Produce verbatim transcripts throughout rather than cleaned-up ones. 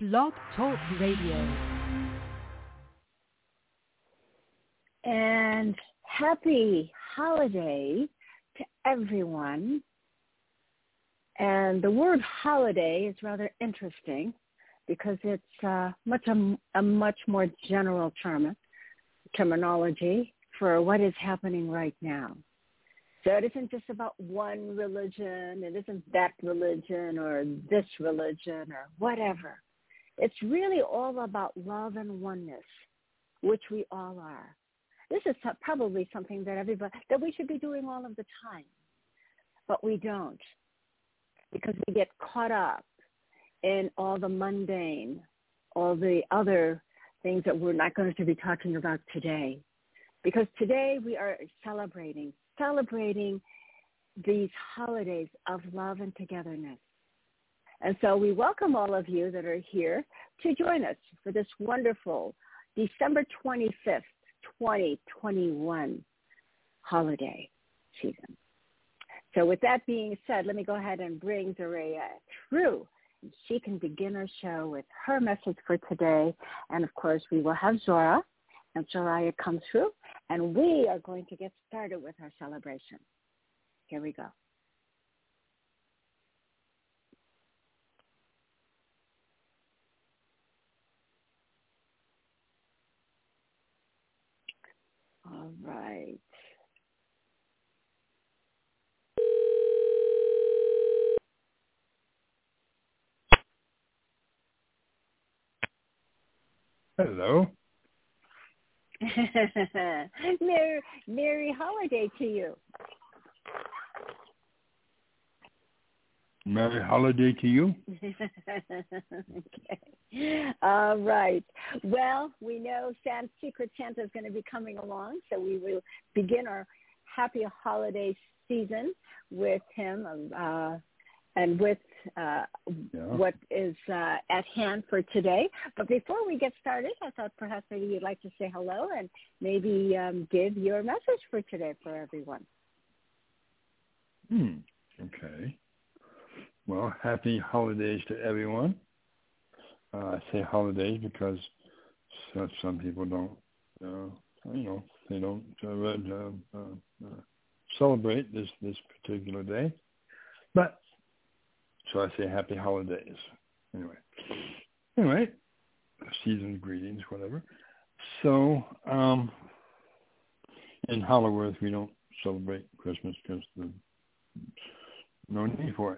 Blog Talk Radio. And happy holiday to everyone. And the word holiday is rather interesting because it's uh, much a, a much more general term, terminology for what is happening right now. So it isn't just about one religion, it isn't that religion or this religion or whatever. It's really all about love and oneness, which we all are. This is probably something that everybody, that we should be doing all of the time, but we don't because we get caught up in all the mundane, all the other things that we're not going to be talking about today. Because today we are celebrating, celebrating these holidays of love and togetherness. And so we welcome all of you that are here to join us for this wonderful December twenty-fifth, twenty twenty-one holiday season. So with that being said, let me go ahead and bring Zoraia through. She can begin our show with her message for today. And of course, we will have Zora and Zoraia come through, and we are going to get started with our celebration. Here we go. All right. Hello. Merry, Merry holiday to you. Merry holiday to you. Okay. All right. Well, we know Sam's Secret Santa is going to be coming along, so we will begin our happy holiday season with him uh, and with uh, yeah. what is uh, at hand for today. But before we get started, I thought perhaps maybe you'd like to say hello and maybe um, give your message for today for everyone. Hmm. Okay. Well, happy holidays to everyone. Uh, I say holidays because some, some people don't, uh, you know, they don't uh, uh, uh, celebrate this, this particular day. But, so I say happy holidays. Anyway, anyway, season's greetings, whatever. So, um, in Hollywood, we don't celebrate Christmas because there's no need for it.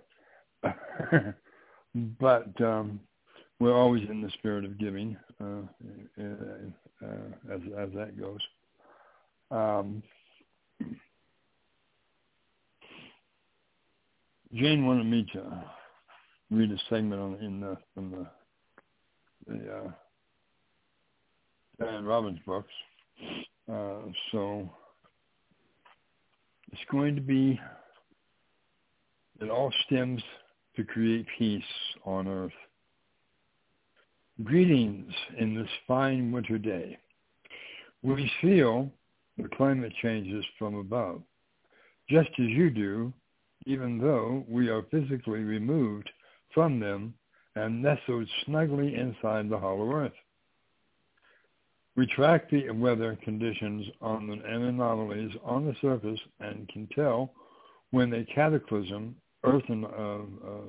But um, we're always in the spirit of giving, uh, uh, uh, as as that goes. Um, Jane wanted me to read a segment on in the from the the uh, Diane Robbins books, uh, so it's going to be. It all stems to create peace on earth. Greetings in this fine winter day. We feel the climate changes from above, just as you do, even though we are physically removed from them and nestled snugly inside the hollow earth. We track the weather conditions on the, and anomalies on the surface and can tell when a cataclysm Earth and uh, uh,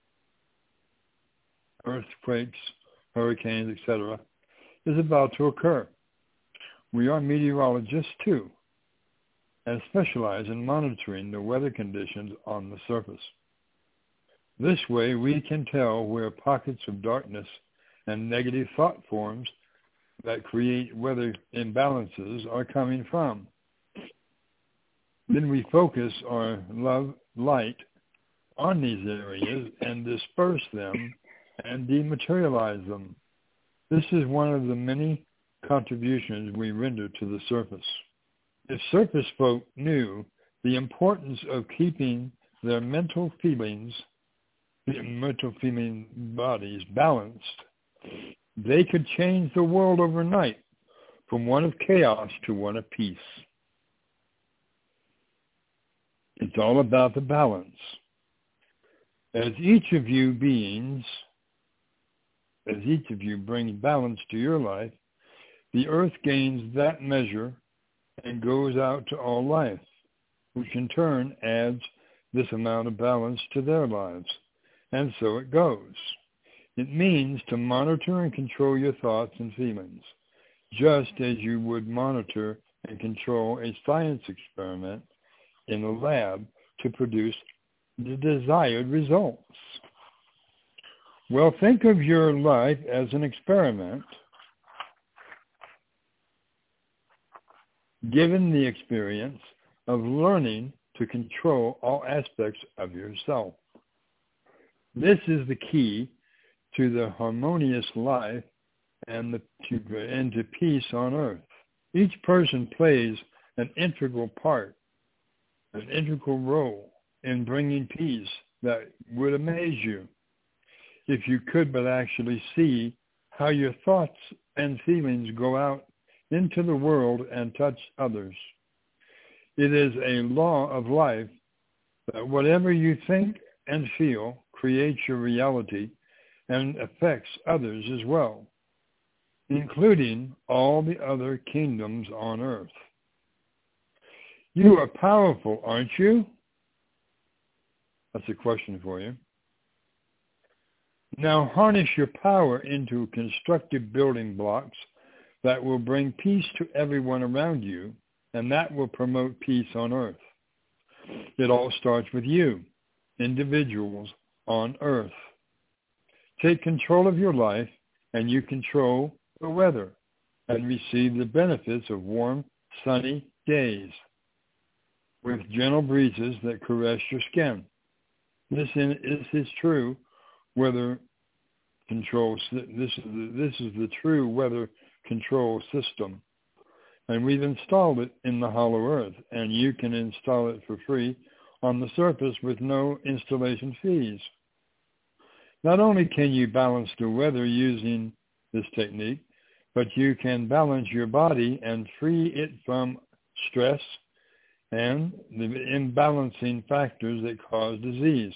earthquakes, hurricanes, et cetera, is about to occur. We are meteorologists too, and specialize in monitoring the weather conditions on the surface. This way, we can tell where pockets of darkness and negative thought forms that create weather imbalances are coming from. Then we focus our love, light, on these areas and disperse them and dematerialize them. This is one of the many contributions we render to the surface. If surface folk knew the importance of keeping their mental feelings, mental feeling bodies balanced, they could change the world overnight from one of chaos to one of peace. It's all about the balance. As each of you beings as each of you brings balance to your life, the earth gains that measure and goes out to all life, which in turn adds this amount of balance to their lives. And so it goes. It means to monitor and control your thoughts and feelings, just as you would monitor and control a science experiment in a lab to produce the desired results. Well, think of your life as an experiment, given the experience of learning to control all aspects of yourself. This is the key to the harmonious life and, the, to, and to peace on earth. Each person plays an integral part, an integral role in bringing peace that would amaze you if you could but actually see how your thoughts and feelings go out into the world and touch others. It is a law of life that whatever you think and feel creates your reality and affects others as well, including all the other kingdoms on earth. You are powerful, aren't you? That's a question for you. Now harness your power into constructive building blocks that will bring peace to everyone around you, and that will promote peace on earth. It all starts with you, individuals on earth. Take control of your life, and you control the weather and receive the benefits of warm, sunny days with gentle breezes that caress your skin. This is true weather control. This is the, this is the true weather control system, and we've installed it in the hollow earth, and you can install it for free on the surface with no installation fees. Not only can you balance the weather using this technique, but you can balance your body and free it from stress and the imbalancing factors that cause disease.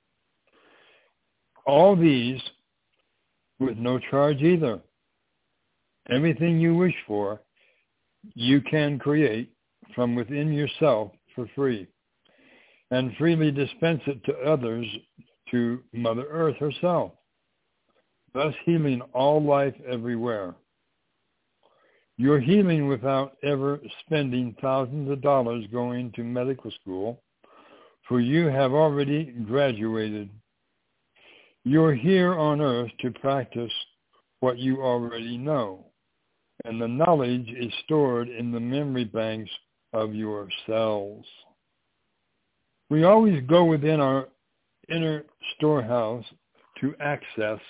All these with no charge either. Everything you wish for, you can create from within yourself for free and freely dispense it to others, to Mother Earth herself, thus healing all life everywhere. You're healing without ever spending thousands of dollars going to medical school, for you have already graduated. You're here on earth to practice what you already know, and the knowledge is stored in the memory banks of your cells. We always go within our inner storehouse to access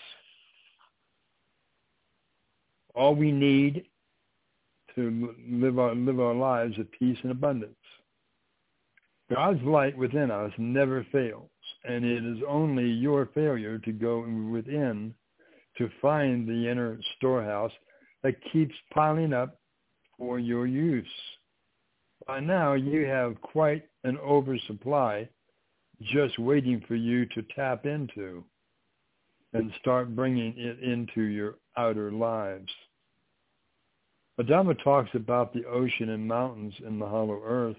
all we need to live our, live our lives of peace and abundance. God's light within us never fails, and it is only your failure to go within to find the inner storehouse that keeps piling up for your use. By now, you have quite an oversupply just waiting for you to tap into and start bringing it into your outer lives. Adama talks about the ocean and mountains in the hollow earth.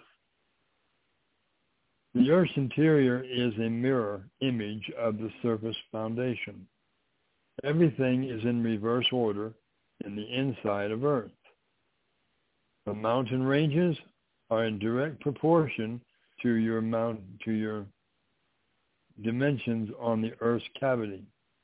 The earth's interior is a mirror image of the surface foundation. Everything is in reverse order in the inside of earth. The mountain ranges are in direct proportion to your mount, to your dimensions on the earth's cavity,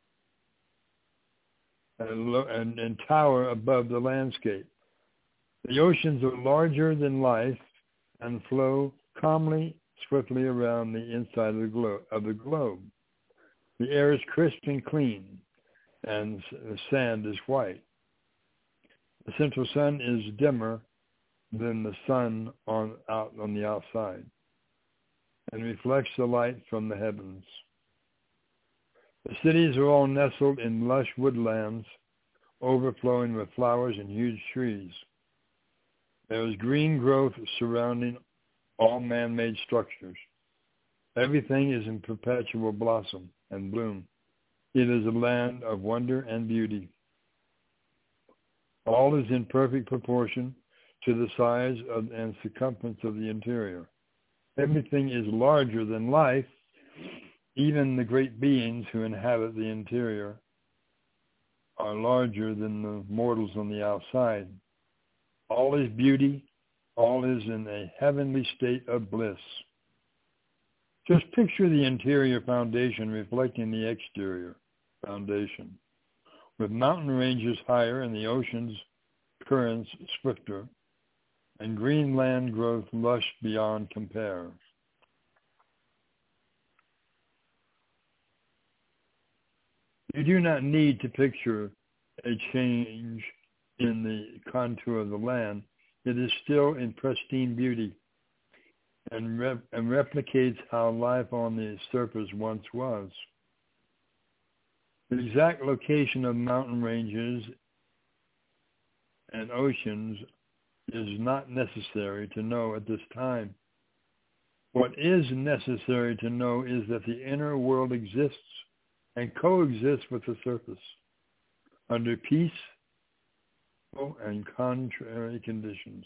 and, lo- and, and tower above the landscape. The oceans are larger than life and flow calmly, swiftly around the inside of the, glo- of the globe. The air is crisp and clean, and the sand is white. The central sun is dimmer than the sun on out on the outside, and reflects the light from the heavens. The cities are all nestled in lush woodlands, overflowing with flowers and huge trees. There is green growth surrounding all man-made structures. Everything is in perpetual blossom and bloom. It is a land of wonder and beauty. All is in perfect proportion to the size of, and circumference of the interior. Everything is larger than life. Even the great beings who inhabit the interior are larger than the mortals on the outside. All is beauty. All is in a heavenly state of bliss. Just picture the interior foundation reflecting the exterior foundation, with mountain ranges higher and the ocean's currents swifter, and green land growth lush beyond compare. You do not need to picture a change in the contour of the land. It is still in pristine beauty and, rep- and replicates how life on the surface once was. The exact location of mountain ranges and oceans is not necessary to know at this time. What is necessary to know is that the inner world exists and coexists with the surface under peaceful and contrary conditions.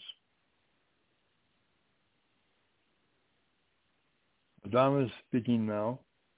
Adama is speaking now.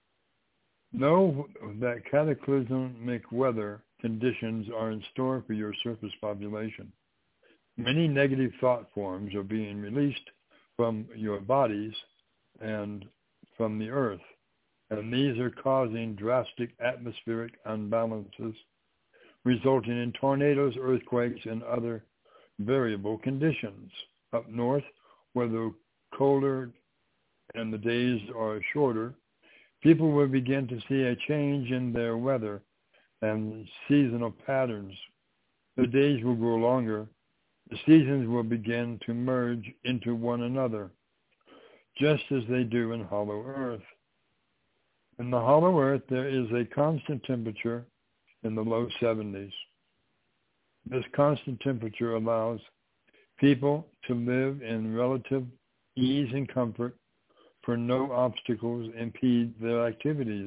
Know that cataclysmic weather conditions are in store for your surface population. Many negative thought forms are being released from your bodies and from the earth, and these are causing drastic atmospheric unbalances, resulting in tornadoes, earthquakes, and other variable conditions. Up north, where the colder and the days are shorter, people will begin to see a change in their weather and seasonal patterns. The days will grow longer. The seasons will begin to merge into one another, just as they do in hollow earth. In the hollow earth, there is a constant temperature in the low seventies. This constant temperature allows people to live in relative ease and comfort, for no obstacles impede their activities.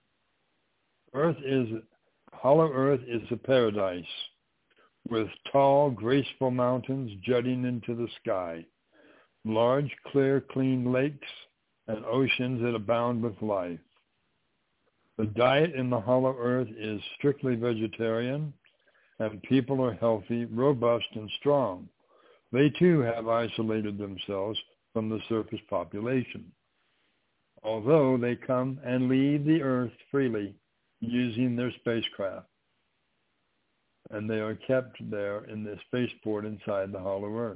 Earth is, hollow earth is a paradise with tall, graceful mountains jutting into the sky, large, clear, clean lakes, and oceans that abound with life. The diet in the hollow earth is strictly vegetarian, and people are healthy, robust, and strong. They too have isolated themselves from the surface population, although they come and leave the earth freely using their spacecraft, and they are kept there in the spaceport inside the hollow earth.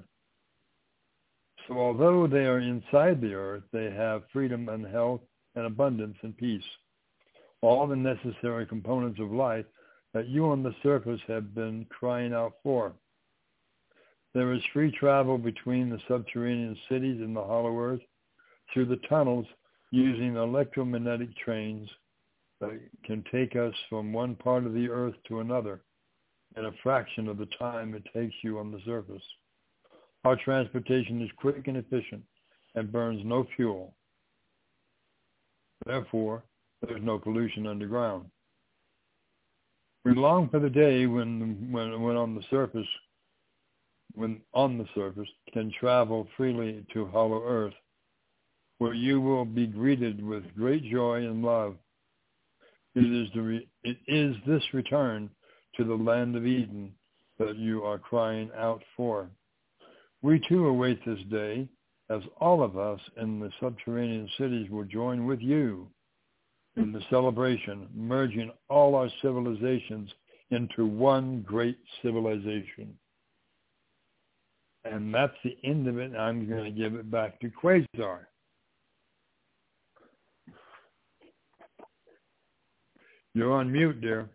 So although they are inside the earth, they have freedom and health and abundance and peace, all the necessary components of life that you on the surface have been crying out for. There is free travel between the subterranean cities in the hollow earth through the tunnels using electromagnetic trains that can take us from one part of the earth to another in a fraction of the time it takes you on the surface. Our transportation is quick and efficient and burns no fuel. Therefore, there's no pollution underground. We long for the day when, when, when on the surface, when on the surface can travel freely to hollow earth, where you will be greeted with great joy and love. It is, the re- it is this return to the land of Eden that you are crying out for. We too await this day, as all of us in the subterranean cities will join with you in the celebration, merging all our civilizations into one great civilization. And that's the end of it. I'm going to give it back to Quasar. You're on mute, dear.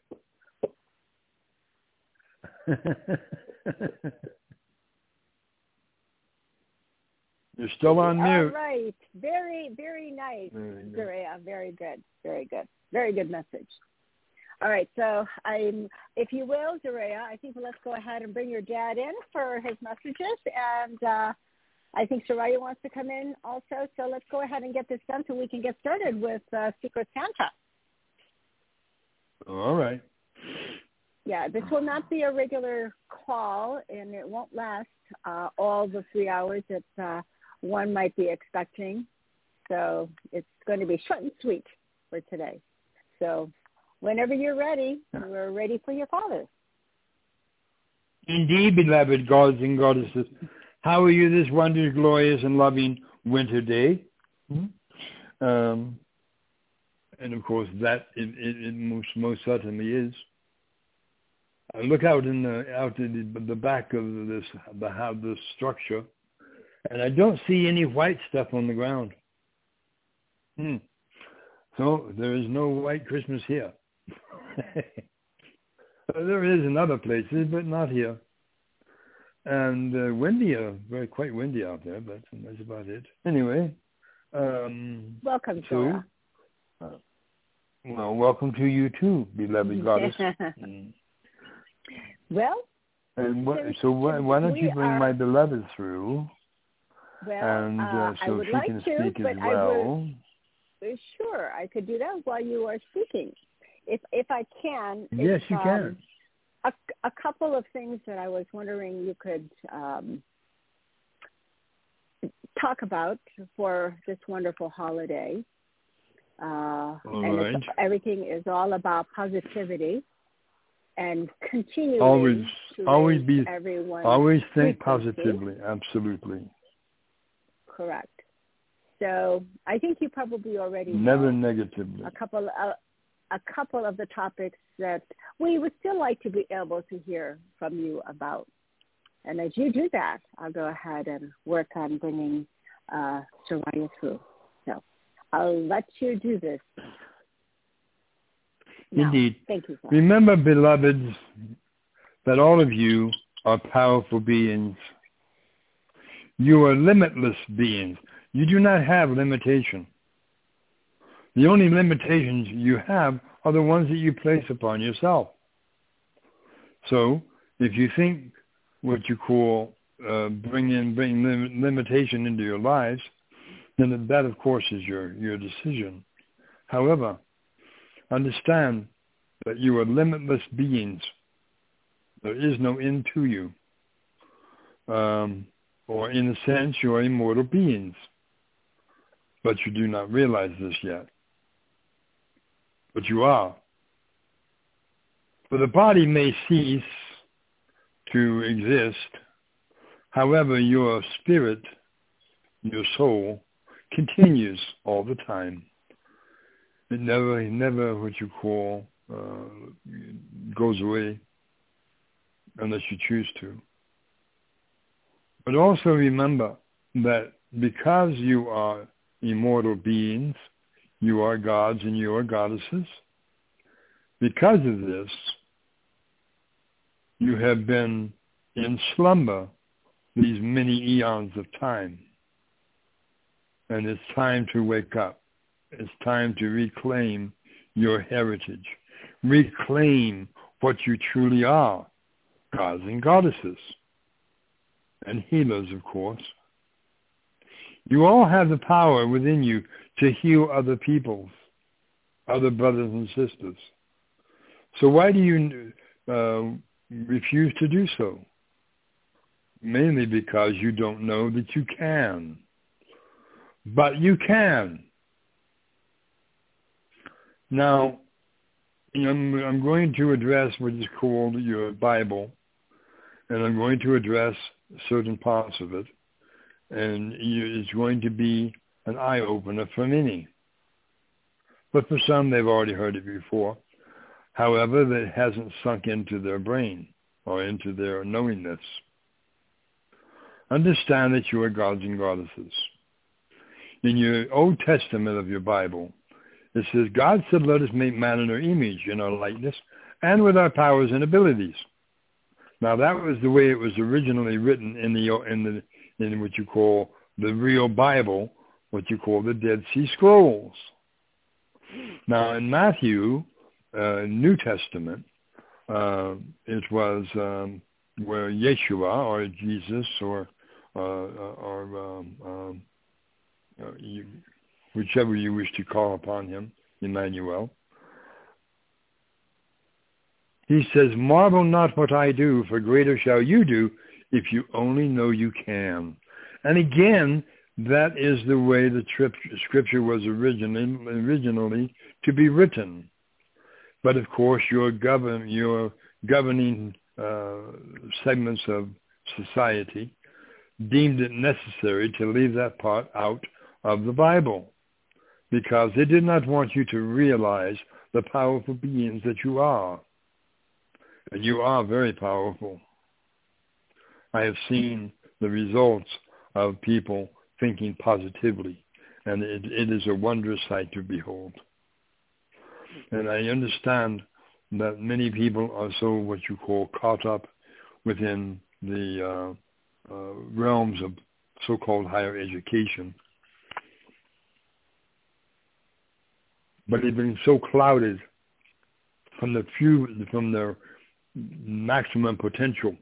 You're still on mute. All right. Very, very nice, Zaria. Very good. Very good. Very good message. All right. So, I'm, if you will, Zaria, I think let's go ahead and bring your dad in for his messages. And uh, I think Soraya wants to come in also. So let's go ahead and get this done so we can get started with uh, Secret Santa. All right. Yeah, this will not be a regular call, and it won't last uh, all the three hours that uh, one might be expecting. So it's going to be short and sweet for today. So whenever you're ready, we're ready for your father. Indeed, beloved gods and goddesses, how are you this wondrous, glorious, and loving winter day? Mm-hmm. Um, and of course, that it, it, it most, most certainly is. I look out in the out in the, the back of this the how the structure, and I don't see any white stuff on the ground. Hmm. So there is no white Christmas here. There is in other places, but not here. And uh, windy, uh, very quite windy out there, but that's about it. Anyway. Um, welcome, so, Zora. Uh, well, welcome to you too, beloved goddess. mm. Well, and what, so why, why don't you bring are, my beloved through? Well, and uh, uh, so I would she like can to, speak but as I well. would, sure, I could do that while you are speaking. If if I can. Yes, you um, can. A, a couple of things that I was wondering you could um, talk about for this wonderful holiday. Uh, and right. it's, everything is all about positivity and continuing always, to always raise be, everyone's always think frequency. positively. Absolutely. Correct. So I think you probably already never know negatively. a couple of, a couple of the topics that we would still like to be able to hear from you about. And as you do that, I'll go ahead and work on bringing uh, Soraya through. So I'll let you do this. Now, Indeed. thank you, sir. Remember, beloveds, that all of you are powerful beings. You are limitless beings. You do not have limitation. The only limitations you have are the ones that you place upon yourself. So if you think what you call uh, bring in bring lim- limitation into your lives, then that, of course, is your, your decision. However, understand that you are limitless beings. There is no end to you. Um, or in a sense, you are immortal beings. But you do not realize this yet. But you are. For the body may cease to exist. However, your spirit, your soul, continues all the time. It never, never what you call, uh, goes away unless you choose to. But also remember that because you are immortal beings, you are gods and you are goddesses. Because of this, you have been in slumber these many eons of time. And it's time to wake up. It's time to reclaim your heritage. Reclaim what you truly are, gods and goddesses. And healers, of course. You all have the power within you to heal other peoples, other brothers and sisters. So why do you uh, refuse to do so? Mainly because you don't know that you can. But you can. Now, I'm, I'm going to address what is called your Bible, and I'm going to address certain parts of it, and it's going to be an eye-opener for many. But for some, they've already heard it before. However, that hasn't sunk into their brain or into their knowingness. Understand that you are gods and goddesses. In your Old Testament of your Bible, it says, God said, let us make man in our image, in our likeness, and with our powers and abilities. Now, that was the way it was originally written in the in the in what you call the real Bible, what you call the Dead Sea Scrolls. Now, in Matthew, uh, New Testament, uh, it was um, where Yeshua, or Jesus, or uh, or um, um, uh, you, whichever you wish to call upon him, Emmanuel, He says, marvel not what I do, for greater shall you do if you only know you can. And again, that is the way the scripture was originally, originally to be written. But of course, your, govern, your governing uh, segments of society deemed it necessary to leave that part out of the Bible because they did not want you to realize the powerful beings that you are. And you are very powerful. I have seen the results of people thinking positively, and it, it is a wondrous sight to behold. And I understand that many people are so what you call caught up within the uh, uh, realms of so-called higher education. But they've been so clouded from the few, from their maximum potential.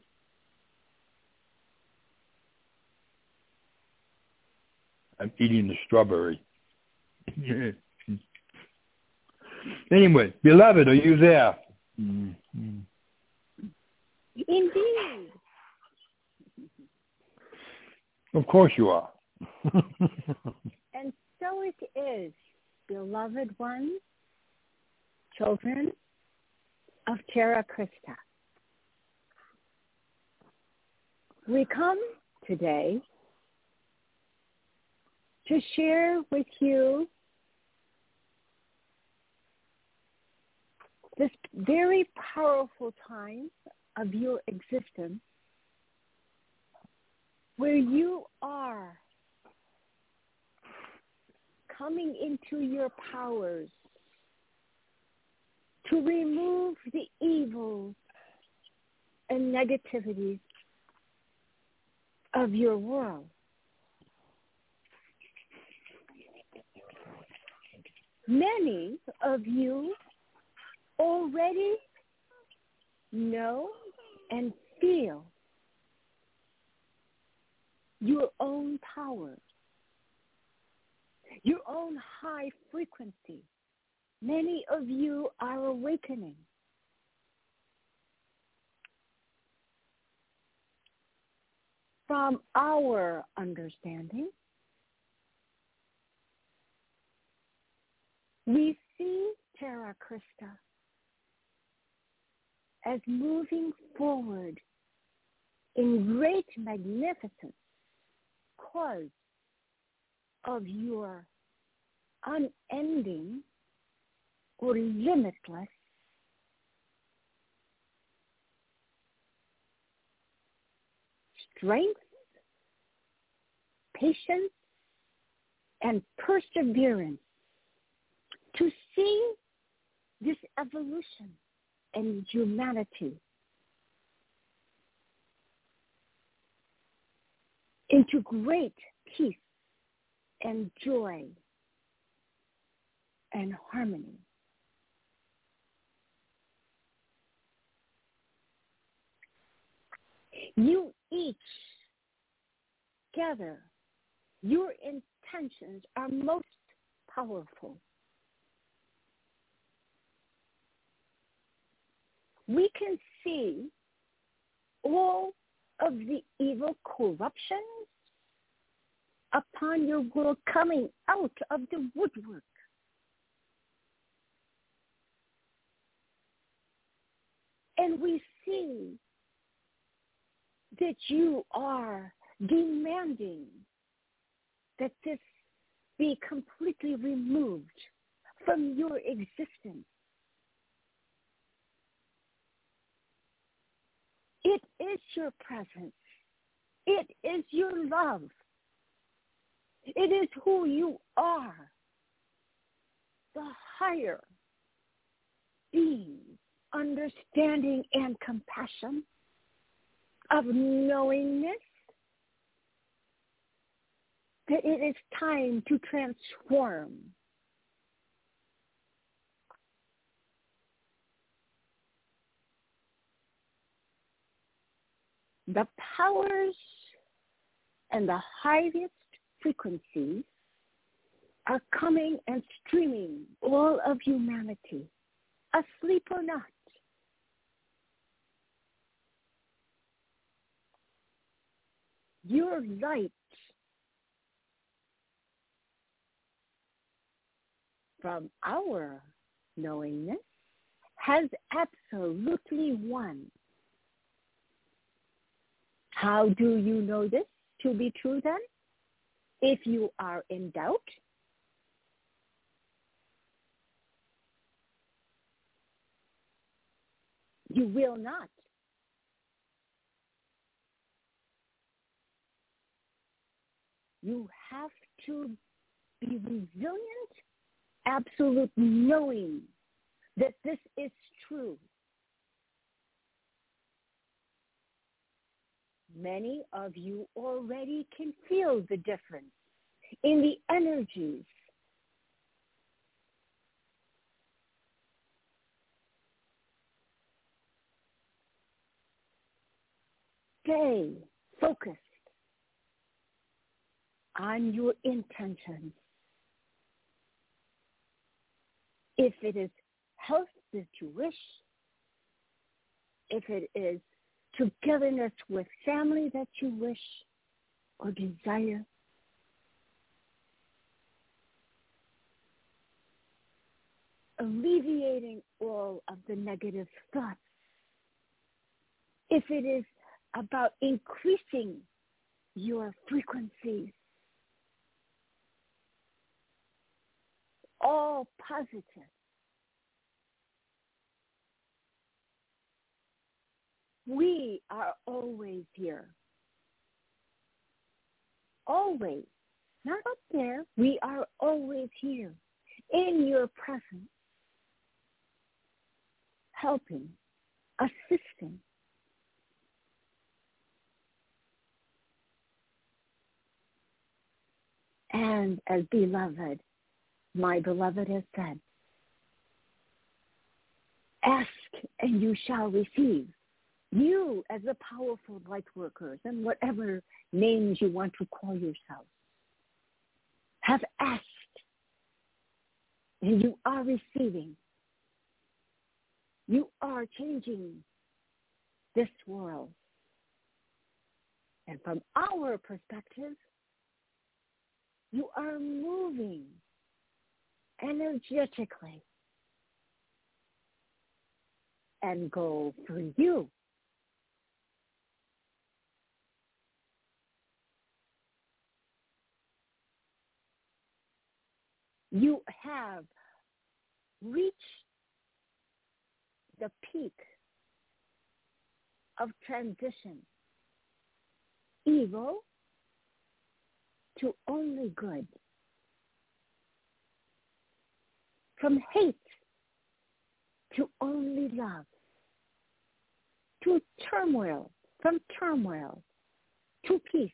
I'm eating the strawberry. Anyway, beloved, are you there? Mm-hmm. Indeed. Of course you are. And so it is, beloved ones, children of Terra Christa. We come today to share with you this very powerful time of your existence where you are coming into your powers to remove the evils and negativities of your world. Many of you already know and feel your own power, your own high frequency. Many of you are awakening. From our understanding, we see Terra Christa as moving forward in great magnificence because of your unending or limitless strength, patience, and perseverance to see this evolution and humanity into great peace and joy and harmony. You each gather, your intentions are most powerful. We can see all of the evil corruptions upon your world coming out of the woodwork. And we see that you are demanding that this be completely removed from your existence. It is your presence. It is your love. It is who you are. The higher being, understanding and compassion of knowingness that it is time to transform. The powers and the highest frequencies are coming and streaming all of humanity, asleep or not, your light from our knowingness has absolutely won. How do you know this to be true then? If you are in doubt, you will not. You have to be resilient, absolute knowing that this is true. Many of you already can feel the difference in the energies. Stay focused on your intentions. If it is health that you wish, if it is togetherness with family that you wish or desire, alleviating all of the negative thoughts, if it is about increasing your frequencies, all positive. We are always here. Always. Not up there. We are always here in your presence, helping, assisting. And as beloved, my beloved has said, ask and you shall receive. You as the powerful light workers and whatever names you want to call yourselves have asked and you are receiving. You are changing this world. And from our perspective, you are moving energetically. And go for you. You have reached the peak of transition, evil to only good, from hate to only love, to turmoil, from turmoil to peace.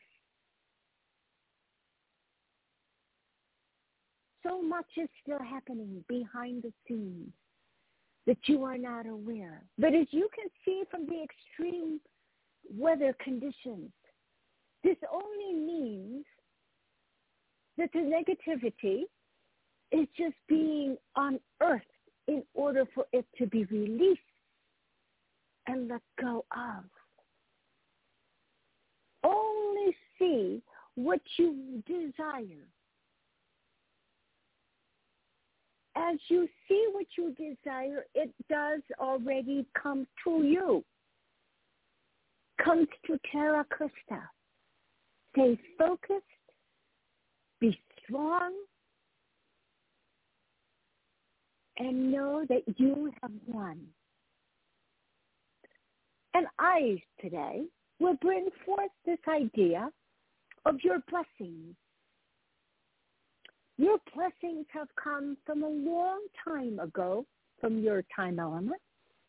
So much is still happening behind the scenes that you are not aware. But as you can see from the extreme weather conditions, this only means that the negativity is just being unearthed in order for it to be released and let go of. Only see what you desire. As you see what you desire, it does already come to you. Comes to Terra Costa. Stay focused. Be strong. And know that you have won. And I, today, will bring forth this idea of your blessings. Your blessings have come from a long time ago, from your time element.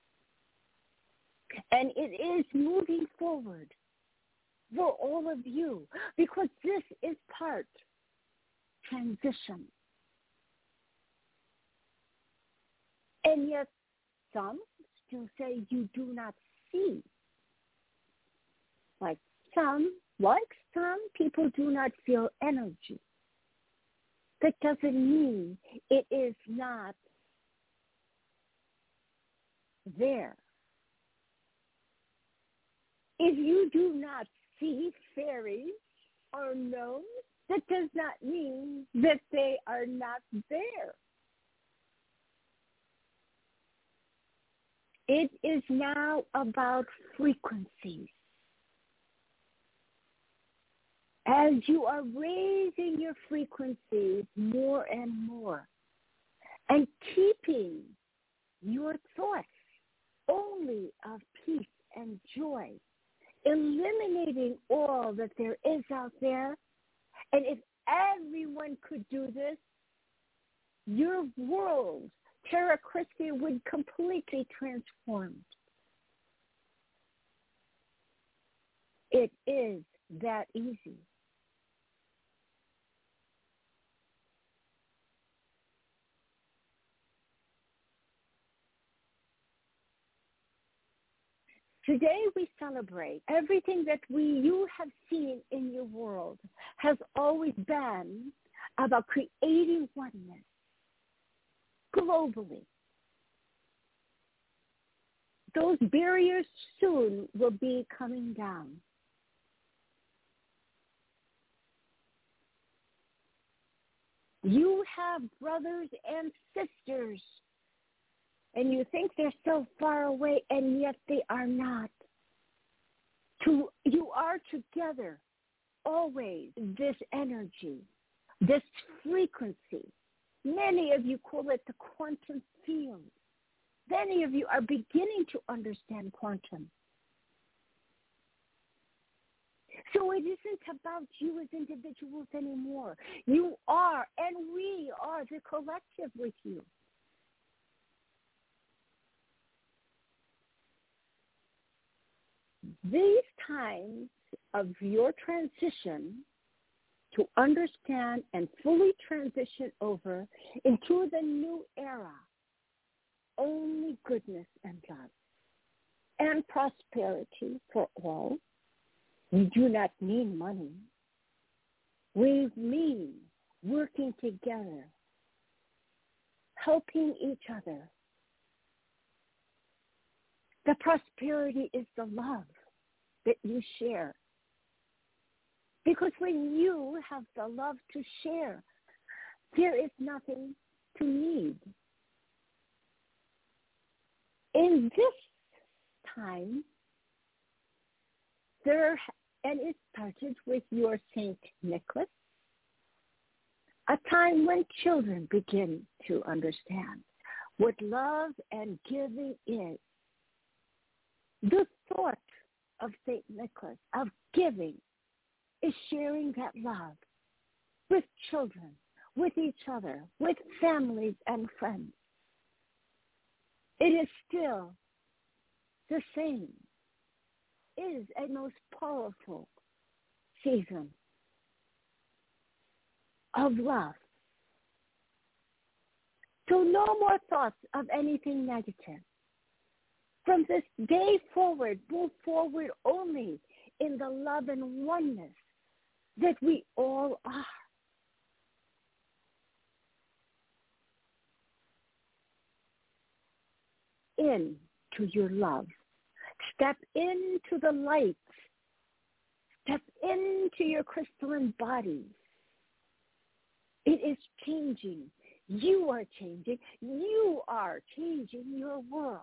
And it is moving forward for all of you, because this is part transition. And yet some still say you do not see. Like some, like some people do not feel energy. That doesn't mean it is not there. If you do not see fairies or gnomes, that does not mean that they are not there. It is now about frequencies. As you are raising your frequencies more and more and keeping your thoughts only of peace and joy, eliminating all that there is out there. And if everyone could do this, your world, Terra Christi, would completely transform. It is that easy. Today we celebrate everything that we you have seen in your world has always been about creating oneness globally. Those barriers soon will be coming down. You have brothers and sisters, and you think they're so far away, and yet they are not. To, you are together, always, this energy, this frequency. Many of you call it the quantum field. Many of you are beginning to understand quantum. So it isn't about you as individuals anymore. You are, and we are the collective with you. These times of your transition to understand and fully transition over into the new era, only goodness and love and prosperity for all. We do not mean money. We mean working together, helping each other. The prosperity is the love that you share. Because when you have the love to share, there is nothing to need. In this time, there, and it started with your Saint Nicholas, a time when children begin to understand what love and giving is. The thought of Saint Nicholas, of giving, is sharing that love with children, with each other, with families and friends. It is still the same. It is a most powerful season of love. So no more thoughts of anything negative. From this day forward, move forward only in the love and oneness that we all are. Into your love. Step into the light. Step into your crystalline bodies. It is changing. You are changing. You are changing your world.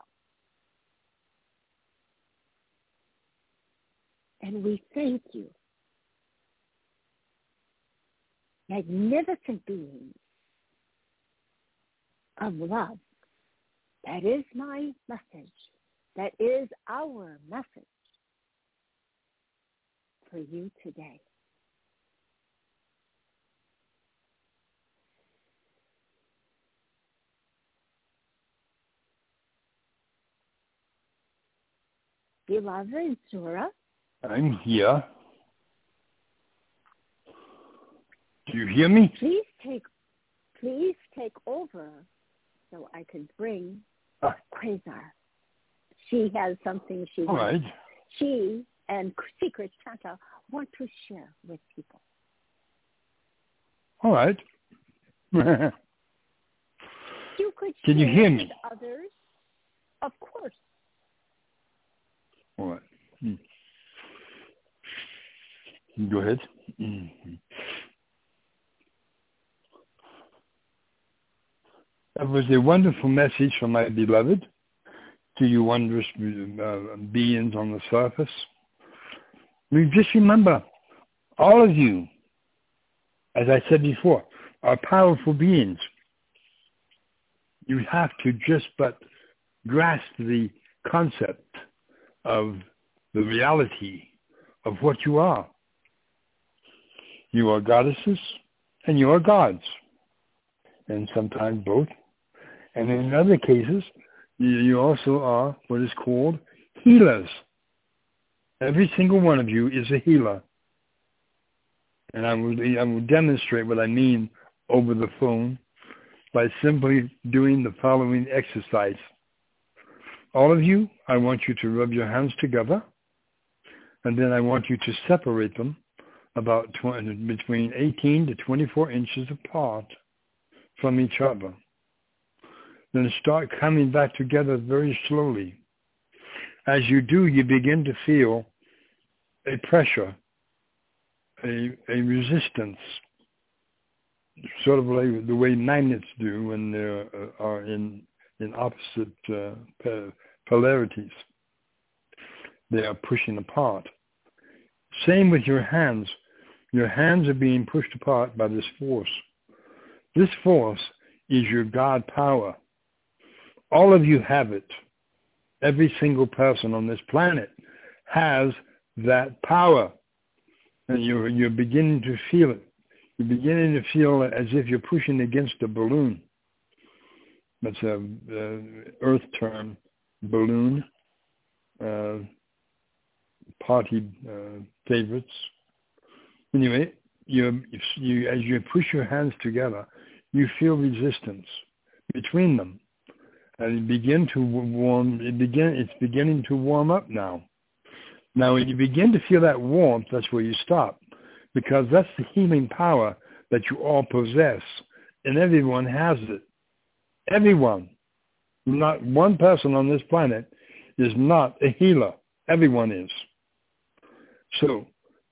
And we thank you, magnificent beings of love. That is my message. That is our message for you today. Beloved Zora, I'm here. Do you hear me? Please take, please take over so I can bring Ah. Quasar. She has something she All wants. right. She and Secret Santa want to share with people. All right. You could Can you share hear me? with others, of course. All right. Hmm. Go ahead. Mm-hmm. That was a wonderful message from my beloved to you wondrous uh, beings on the surface. We just remember, all of you, as I said before, are powerful beings. You have to just but grasp the concept of the reality of what you are. You are goddesses and you are gods, and sometimes both. And in other cases, you also are what is called healers. Every single one of you is a healer. And I will, I will demonstrate what I mean over the phone by simply doing the following exercise. All of you, I want you to rub your hands together, and then I want you to separate them about twenty, between eighteen to twenty-four inches apart from each other. Then start coming back together very slowly. As you do, you begin to feel a pressure, a, a resistance, sort of like the way magnets do when they uh, are in, in opposite uh, polarities. They are pushing apart. Same with your hands. Your hands are being pushed apart by this force. This force is your God power. All of you have it. Every single person on this planet has that power. And you're, you're beginning to feel it. You're beginning to feel as if you're pushing against a balloon. That's a, a earth term, balloon. Uh, party uh, favorites. Anyway, you, you, as you push your hands together, you feel resistance between them. And it begin to warm, it begin, it's beginning to warm up now. Now, when you begin to feel that warmth, that's where you stop, because that's the healing power that you all possess, and everyone has it. Everyone. Not one person on this planet is not a healer. Everyone is. So,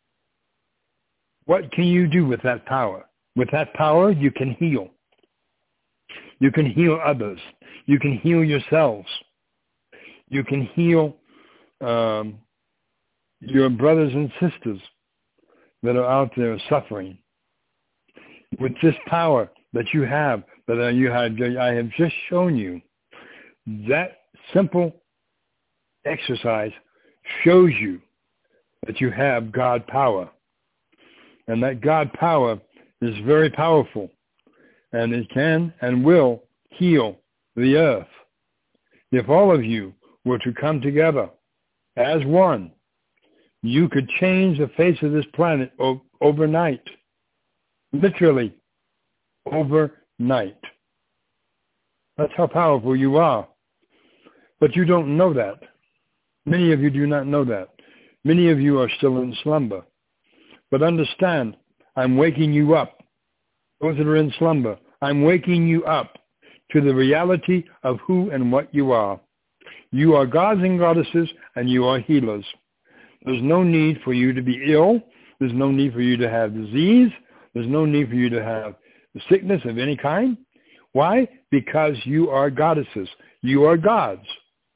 what can you do with that power? With that power, you can heal. You can heal others. You can heal yourselves. You can heal um, your brothers and sisters that are out there suffering. With this power that you have, that you have, I have just shown you, that simple exercise shows you that you have God power. And that God power is very powerful. And it can and will heal the earth. If all of you were to come together as one, you could change the face of this planet o- overnight. Literally, overnight. That's how powerful you are. But you don't know that. Many of you do not know that. Many of you are still in slumber. But understand, I'm waking you up. Those that are in slumber, I'm waking you up to the reality of who and what you are. You are gods and goddesses, and you are healers. There's no need for you to be ill. There's no need for you to have disease. There's no need for you to have sickness of any kind. Why? Because you are goddesses. You are gods.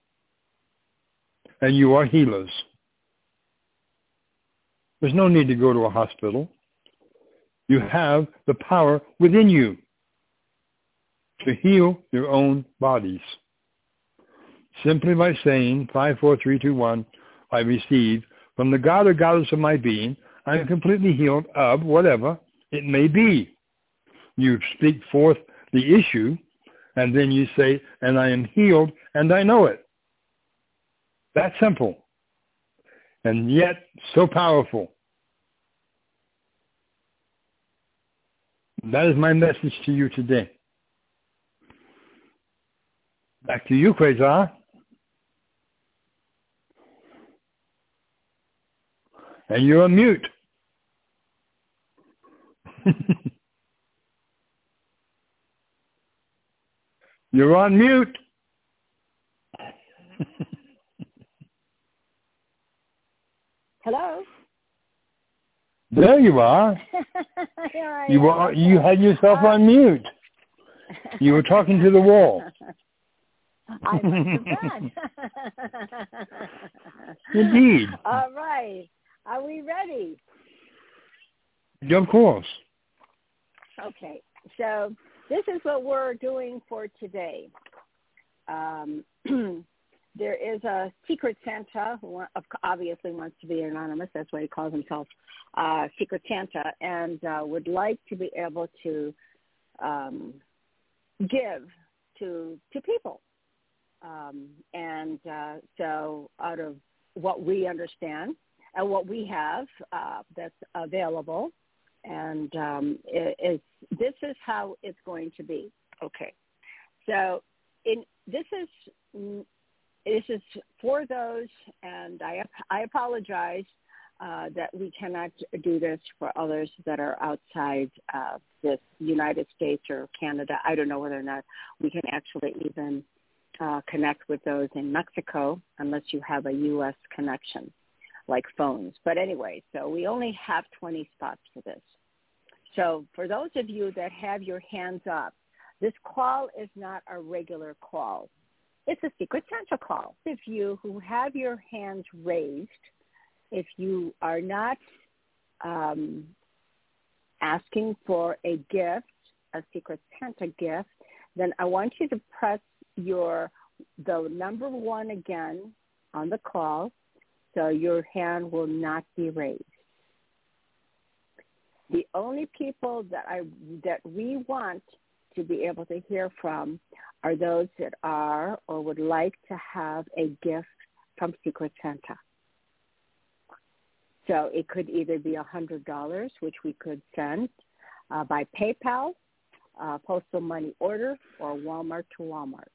And you are healers. There's no need to go to a hospital. You have the power within you to heal your own bodies. Simply by saying, five, four, three, two, one, I receive from the God or goddess of my being, I am completely healed of whatever it may be. You speak forth the issue, and then you say, and I am healed, and I know it. That simple. And yet so powerful. That is my message to you today. Back to you, Quasar. And you're on mute. You're on mute. Hello? There you are. Here I You am. are. You had yourself Uh, on mute. You were talking to the wall. I must have been. Indeed. All right. Are we ready? Of course. Okay. So this is what we're doing for today. Um, there is a secret Santa who obviously wants to be anonymous. That's why he calls himself uh, Secret Santa, and uh, would like to be able to um, give to to people. Um, and uh, so out of what we understand and what we have uh, that's available, and um, it, it's, this is how it's going to be. Okay. So in, this is this is for those, and I, I apologize uh, that we cannot do this for others that are outside uh, this United States or Canada. I don't know whether or not we can actually even Uh, connect with those in Mexico unless you have a U S connection, like phones. But anyway, so we only have twenty spots for this. So for those of you that have your hands up, this call is not a regular call. It's a Secret Santa call. If you who have your hands raised, if you are not um, asking for a gift, a Secret Santa gift, then I want you to press your the number one again on the call, so your hand will not be raised. The only people that I that we want to be able to hear from are those that are or would like to have a gift from Secret Santa. So it could either be one hundred dollars, which we could send uh, by PayPal, uh, postal money order, or Walmart to Walmart.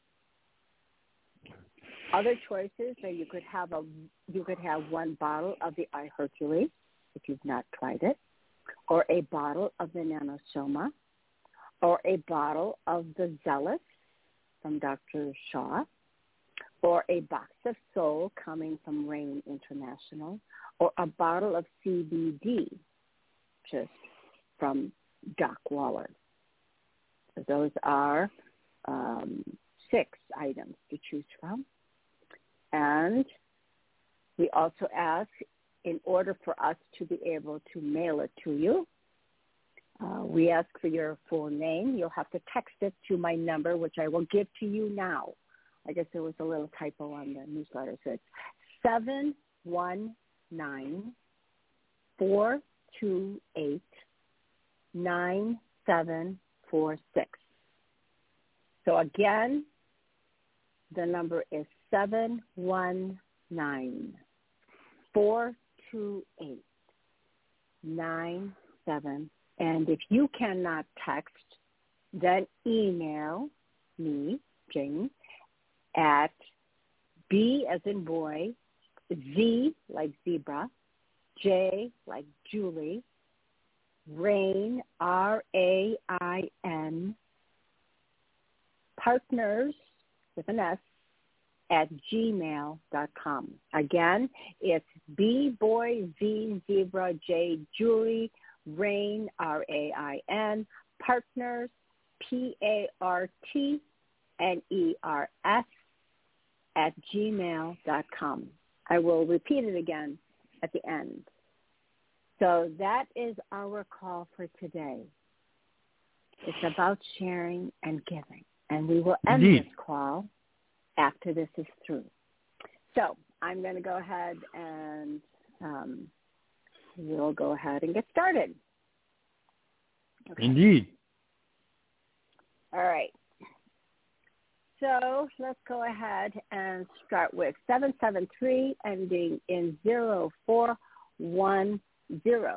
Other choices are you could have a you could have one bottle of the iHercules if you've not tried it, or a bottle of the Nanosoma, or a bottle of the Zealous from Doctor Shaw, or a box of Soul coming from Rain International, or a bottle of C B D just from Doc Waller. So those are um, six items to choose from. And we also ask, in order for us to be able to mail it to you, uh, we ask for your full name. You'll have to text it to my number, which I will give to you now. I guess there was a little typo on the newsletter. So it's seven one nine, four two eight, nine seven four six. So again, the number is seven one nine, four two eight, nine seven. And if you cannot text, then email me, Jane, at B as in boy, Z like zebra, J like Julie, Rain, R A I N, partners with an S, at gmail dot com. Again, it's B, boy, Z, zebra, J, Julie, Rain, R A I N, partners, P A R T N E R S, at gmail dot com. I will repeat it again at the end. So that is our call for today. It's about sharing and giving. And we will end Indeed. this call after this is through. So I'm going to go ahead and um, we'll go ahead and get started. Okay. Indeed. All right. So let's go ahead and start with seven seven three ending in zero four one zero.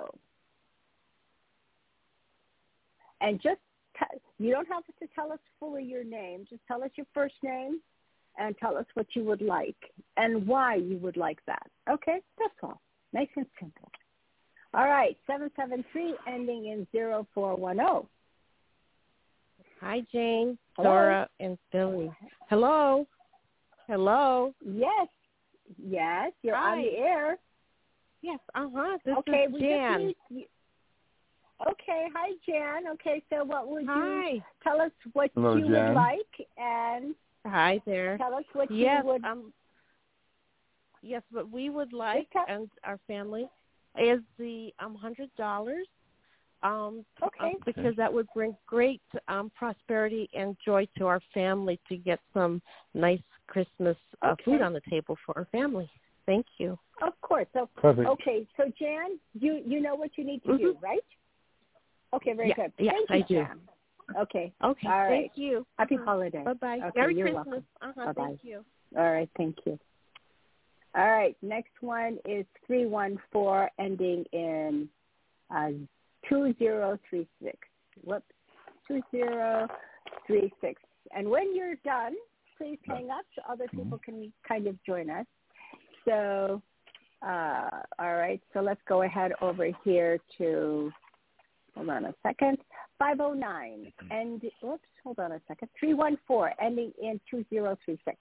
And just, t- you don't have to tell us fully your name. Just tell us your first name and tell us what you would like and why you would like that. Okay, that's all. Nice and simple. All right, seven seven three ending in zero four one zero. Hi, Jane, Hello. Dora, and Billy. Hello. Hello. Yes, yes, you're Hi. on the air. Yes, uh-huh. This okay, is we Jan. just need. Okay, hi Jan. Okay, so what would Hi. you tell us what Hello, you Jan. would like, and Hi there. tell us what Yes, you would. um, yes, what we would like, Okay. and our family, is the um hundred dollars. Um, Okay. uh, because that would bring great um, prosperity and joy to our family to get some nice Christmas uh, Okay. food on the table for our family. Thank you. Of course. So, Perfect. okay, so Jan, you you know what you need to Mm-hmm. do, right? Okay, very Yeah, good. yeah, Thank I you, do. Jan. Okay. Okay, All right. thank you. Happy Uh-huh. holiday. Bye-bye. Okay, Merry you're Christmas. welcome. Uh-huh, Bye-bye. thank you. All right, thank you. All right, next one is three one four ending in uh, two zero three six. Whoops, two zero three six. And when you're done, please hang up so other people can kind of join us. So, uh, all right, so let's go ahead over here to, hold on a second, five oh nine, and, whoops, hold on a second, three one four, ending in two zero three six.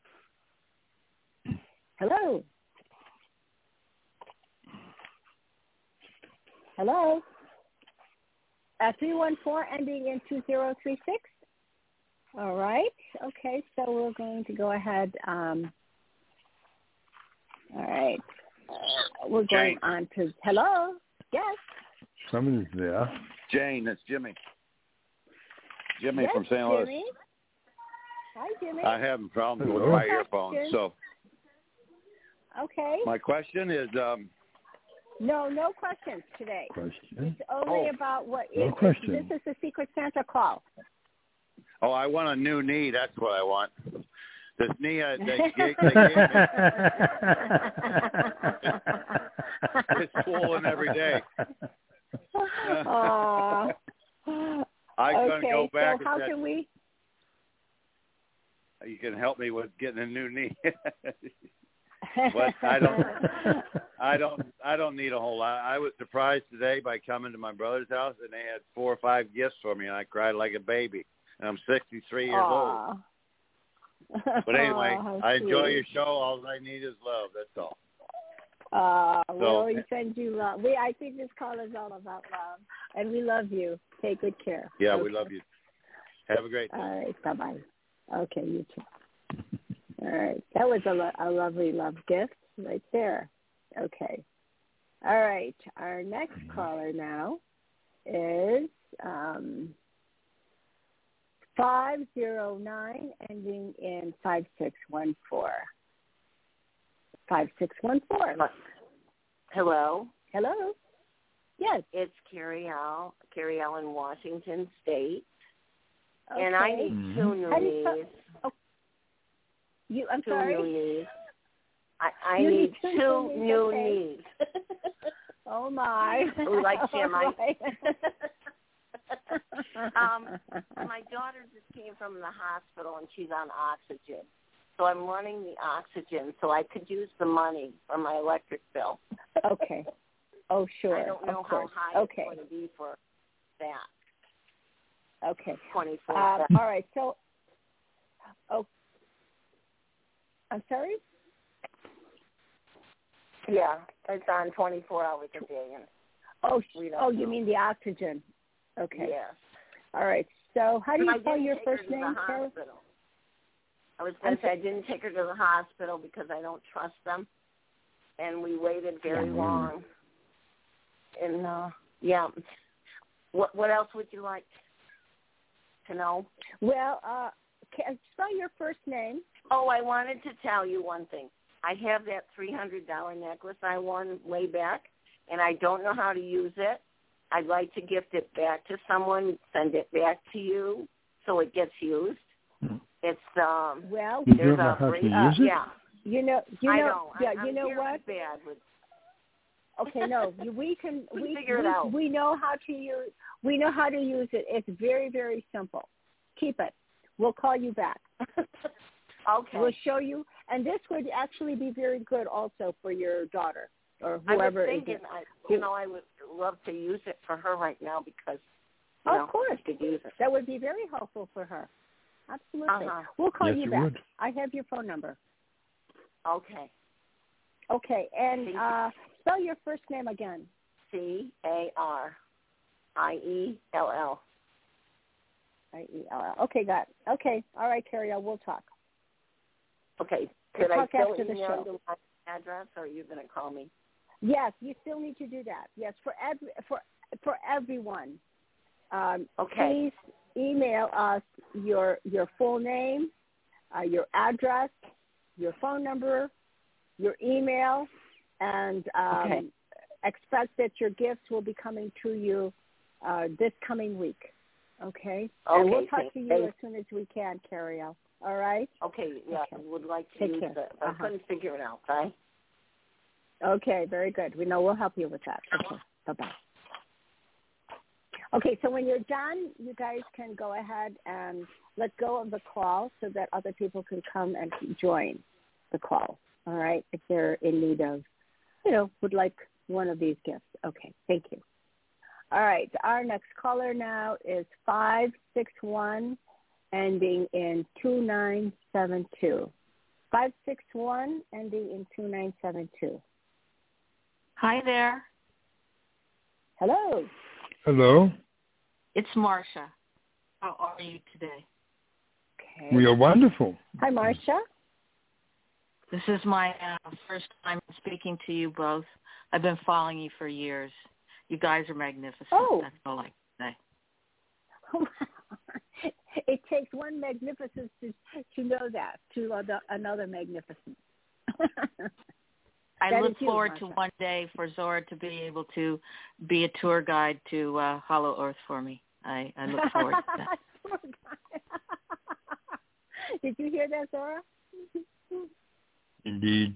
Hello? Hello? Uh, three one four, ending in two zero three six. All right, okay, so we're going to go ahead, um, all right. Uh, we're going Jane. on to, hello? Yes. Somebody's there. Jane, it's Jimmy. Jimmy Yes, from Saint Louis. Jimmy. Hi, Jimmy. I have problems Hello. with my Question. earphones. So Okay. my question is, um, No, no questions today. Question. It's only Oh. about what No is. question. This is the Secret Santa call. oh, I want a new knee. That's what I want. This knee uh, they, gave, they gave me, it's swollen every day. Aw. I'm okay, going to go back so how and said, can we? you can help me with getting a new knee. But I don't, I don't, I don't need a whole lot. I was surprised today by coming to my brother's house and they had four or five gifts for me, and I cried like a baby. And I'm sixty-three years Aw. old. But anyway, Aw, I enjoy sweet. your show. All I need is love. That's all. Uh, So- well, we send you love. We, I think this call is all about love, and we love you. Take good care. Yeah, okay. we love you. Have a great day. All right, bye-bye. Okay, you too. All right, that was a, lo- a lovely love gift right there. Okay. All right, our next caller now is um, five zero nine, ending in five six one four. five six one four. Hello, Hello? Yes. it's Carrie L. Carrie L. in Washington State, Okay. and I need Mhm. two new How do you spell- knees. oh, you, I'm Two sorry? new knees. I, I You need need two two new knees, new okay. knees. Oh, my. Ooh, like Jim, I- All right. um, my daughter just came from the hospital, and she's on oxygen. So I'm running the oxygen so I could use the money for my electric bill. Okay. Oh, sure. I don't know of how course. high Okay. it's going to be for that. Okay. twenty-four Um, seven. all right. So, oh, I'm sorry? Yeah, it's on twenty-four hours a day. And Oh, We sh- don't oh, you know. mean the oxygen. Okay. Yes. All right. So how do you I spell didn't your take her first to the name, Carol? hospital. I was going I'm to say I didn't take her to the hospital because I don't trust them, and we waited very Yeah. long. And uh, yeah, what what else would you like to know? Well, uh, can, spell your first name. Oh, I wanted to tell you one thing. I have that three hundred dollar necklace I won way back, and I don't know how to use it. I'd like to gift it back to someone, send it back to you so it gets used. Hmm. It's um. Well, You There's don't know a how to break- use uh, it? Yeah, you know, you I know, know. yeah, I, you I'm know very what? bad with. Okay, no, you- we can We we figure it we, out. we know how to use we know how to use it. It's very very simple. Keep it. We'll call you back. Okay. We'll show you, and this would actually be very good also for your daughter or I was whoever is thinking, it. I, you know, I would love to use it for her right now because, you Of know, course. I could use it. That would be very helpful for her. Absolutely. Uh-huh. We'll call Yes, you you back. would. I have your phone number. Okay. Okay, and uh, spell your first name again. C A R I E L L. I E L L. Okay, got it. Okay, all right, Carriel, we'll talk. Okay, we'll could I talk still after the email show. you my address, or are you going to call me? Yes, you still need to do that. Yes, for every for for everyone. Um, Okay. Please email us your your full name, uh, your address, your phone number, your email, and um, Okay. expect that your gifts will be coming to you uh, this coming week. Okay? Okay, And we'll talk thank- to you thank- as soon as we can, Carriel. All right? Okay, yeah, Okay. I would like to Take use care. it. I Uh-huh. couldn't figure it out, right? Okay, very good. We know we'll help you with that. Okay, bye-bye. Okay, so when you're done, you guys can go ahead and let go of the call so that other people can come and join the call, all right, if they're in need of, you know, would like one of these gifts. Okay, thank you. All right, our next caller now is five six one, ending in two nine seven two. five six one, ending in two nine seven two. Hi there. Hello. Hello. It's Marcia. How are you today? Okay. We are wonderful. Hi, Marcia. This is my uh, first time speaking to you both. I've been following you for years. You guys are magnificent. Oh. That's all I can say. It takes one magnificence to to know that, to uh, the, another magnificence. I That look is you, forward Marcia. to one day for Zora to be able to be a tour guide to uh, Hollow Earth for me. I, I look forward to that. Did you hear that, Zora? Indeed.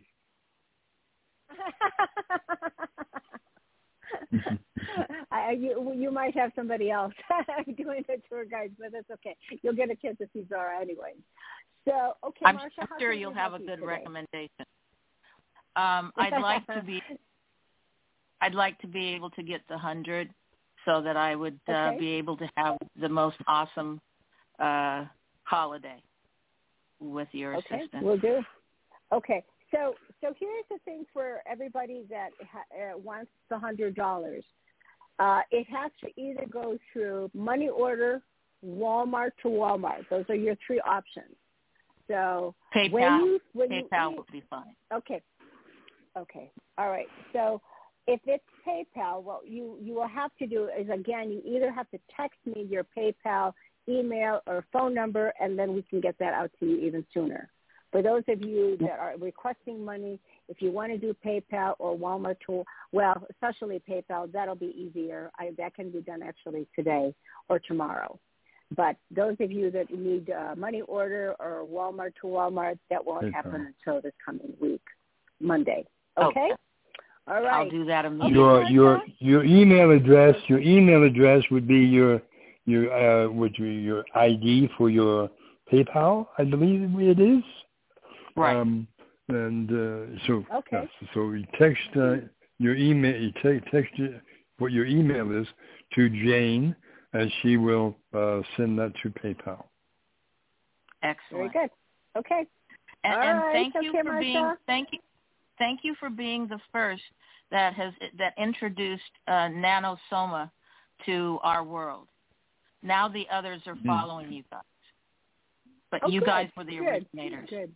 I, you, you might have somebody else doing the tour guide, but that's okay. You'll get a chance to see Zora anyway. So, okay, I'm Marcia, how sure can you'll we have help a you good today? recommendation. Um, I'd like to be, I'd like to be able to get the hundred, so that I would uh, Okay. be able to have the most awesome uh, holiday with your Okay, assistance. we'll do. Okay, so so here's the thing for everybody that ha- uh, wants the hundred dollars. Uh, it has to either go through money order, Walmart to Walmart. Those are your three options. So PayPal, when you when PayPal you would be fine. okay, okay, all right. So if it's PayPal, what you you will have to do is again you either have to text me your PayPal email or phone number, and then we can get that out to you even sooner. For those of you that are requesting money, if you want to do PayPal or Walmart, to, well, especially PayPal, that'll be easier. I, that can be done actually today or tomorrow. But those of you that need uh, money order or Walmart to Walmart, that won't PayPal. happen until this coming week, Monday. Okay? Okay. All right. I'll do that immediately. Your Okay, your Marcia? your email address your email address would be your your uh would be your I D for your PayPal, I believe it is. Right. Um, and uh, so Okay. yes, so you text uh, your email. You te- text it, what your email is to Jane, and she will uh, send that to PayPal. Excellent. Very good. Okay. And, All and right. thank you Okay, for Marcia. being thank you thank you for being the first that has that introduced uh, nanosoma to our world. Now the others are following you guys, but Oh, you good. guys were the Good. originators. Good.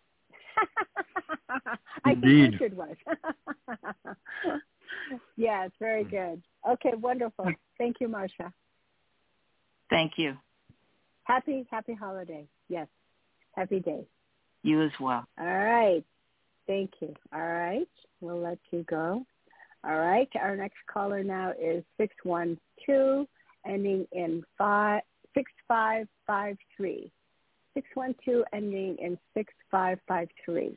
I Indeed. think Richard was. Yes, very good. Okay, wonderful. Thank you, Marcia. Thank you. Happy, happy holiday. Yes, happy day. You as well. All right. Thank you. All right. We'll let you go. All right. Our next caller now is six one two, ending in five, six five five three. six one two, ending in six five five three.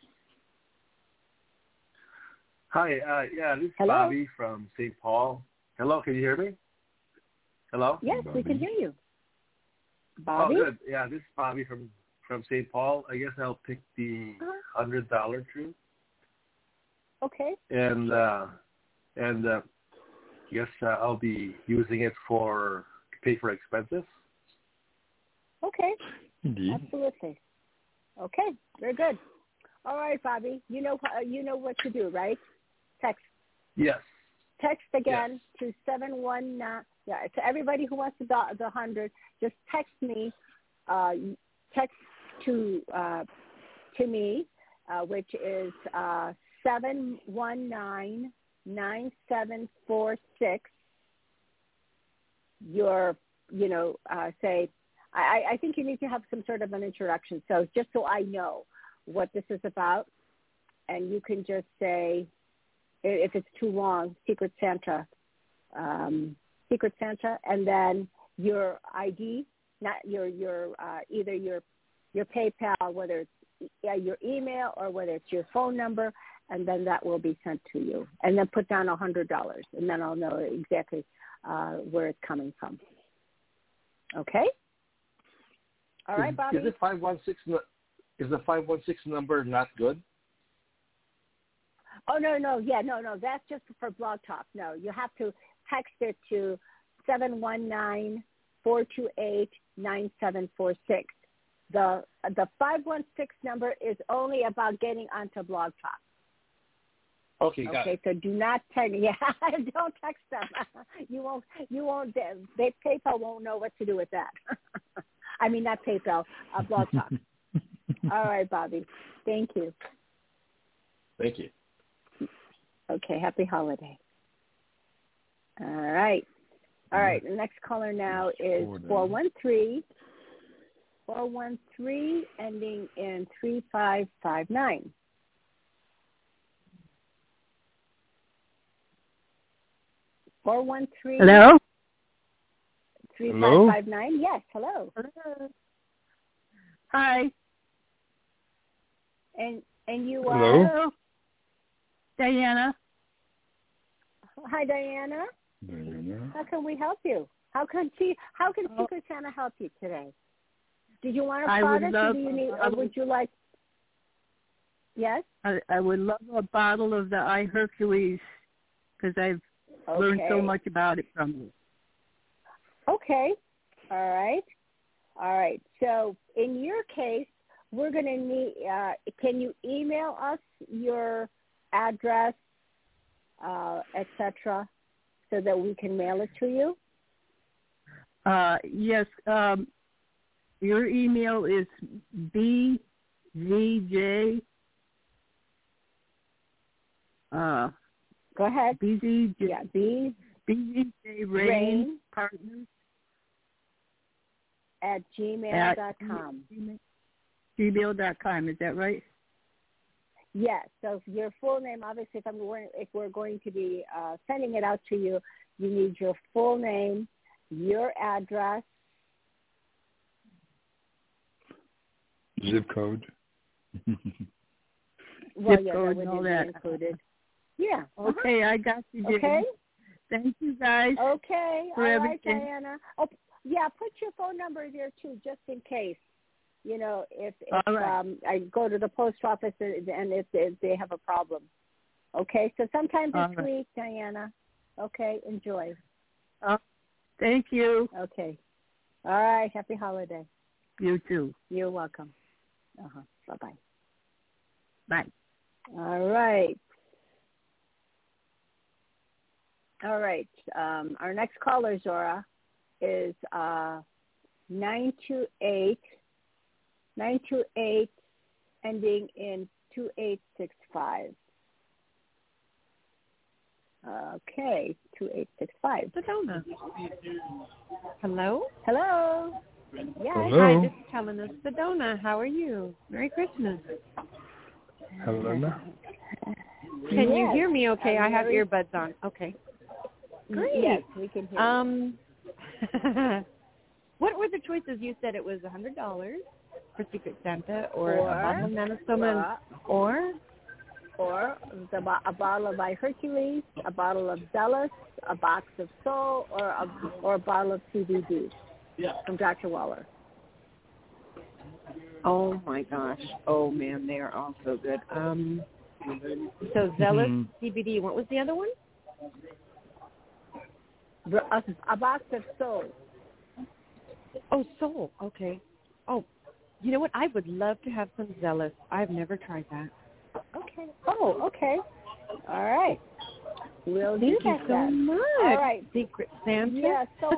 Hi, uh, yeah, this is Hello? Bobby from Saint Paul. Hello, can you hear me? Hello? Yes, we can hear you. Bobby? Oh, good. Yeah, this is Bobby from, from Saint Paul. I guess I'll pick the Uh-huh. one hundred dollars tree. Okay. And, uh, and uh, I guess uh, I'll be using it for to pay for expenses. Okay. Indeed. Absolutely. Okay. Very good. All right, Bobby. You know uh, you know what to do, right? Text. Yes. Text again yes. to seven one nine. Yeah, to everybody who wants the the hundred, just text me. Uh, text to uh, to me, uh, which is uh, seven one nine nine seven four six. Your, you know, uh, say. I, I think you need to have some sort of an introduction. So just so I know what this is about, and you can just say, if it's too long, Secret Santa, um, Secret Santa, and then your I D, not your your uh, either your your PayPal, whether it's uh, your email or whether it's your phone number, and then that will be sent to you. And then put down a hundred dollars, and then I'll know exactly uh, where it's coming from. Okay. All right, Bobby. Is it five one six? Is the five one six number not good? Oh no, no, yeah, no, no. That's just for Blog Talk. No, you have to text it to seven one nine four two eight nine seven four six. The the five one six number is only about getting onto Blog Talk. Okay, got okay, it. so do not text. Yeah, don't text them. You won't. You won't. They PayPal won't know what to do with that. I mean, not PayPal, uh, Blog Talk. All right, Bobby. Thank you. Thank you. Okay, happy holiday. All right. All right, the next caller now is four one three, four one three, ending in three five five nine. four one three. Hello? three five five nine. Yes, hello. Hello. Hi. And and you are? Hello. Diana. Hi, Diana. Diana. How can we help you? How can she? How can oh. Secret Santa help you today? Did you want a I product, would love, or do you need, or would you like? Yes. I, I would love a bottle of the I Hercules because I've okay. learned so much about it from you. Okay. All right. All right. So in your case, we're going to need, uh, can you email us your address, uh, et cetera, so that we can mail it to you? Uh, yes. Um, your email is B Z J. Uh, Go ahead. B Z J. Yeah, B. B Z J Rain, Rain Partners at gmail dot com. Gmail dot com, is that right? Yes. So your full name, obviously, if I'm going, if we're going to be uh, sending it out to you, you need your full name, your address, zip code. Well, zip yeah, code that and all would be that. included. Yeah. Okay, uh-huh. I got you, Jim. Okay. Thank you, guys. Okay. For All everything. right, Diana. Oh, yeah. Put your phone number there too, just in case. You know, if, if right. um, I go to the post office and, and if, if they have a problem. Okay. So sometime this All right. week, Diana. Okay. Enjoy. Uh, thank you. Okay. All right. Happy holiday. You too. You're welcome. Uh-huh. Bye-bye. Bye. All right. All right. Um, our next caller, Zora, is uh, nine two eight, nine two eight, ending in two eight six five. Okay, two eight six five. Sedona. Hello? Hello. Yes. Hello. Hi, this is Helena Sedona. How are you? Merry Christmas. Helena. Can yes. you hear me okay? I'm I have very... earbuds on. Okay. Great. Yes, we can hear um, what were the choices? You said it was one hundred dollars for Secret Santa or, or a bottle of Manasoma or? Or the, a bottle of I Hercules, a bottle of Zealous, a box of Soul, or a, or a bottle of C B D from Doctor Waller. Oh, my gosh. Oh, man, they are all so good. Um, so Zealous, mm-hmm. C B D. What was the other one? A, a box of Soul. Oh, Soul. Okay. Oh, You know what? I would love to have some Zealous. I've never tried that. Okay. Oh, okay. All right. We'll do Thank that. you so then. much. All right. Secret Santa. Yeah. So,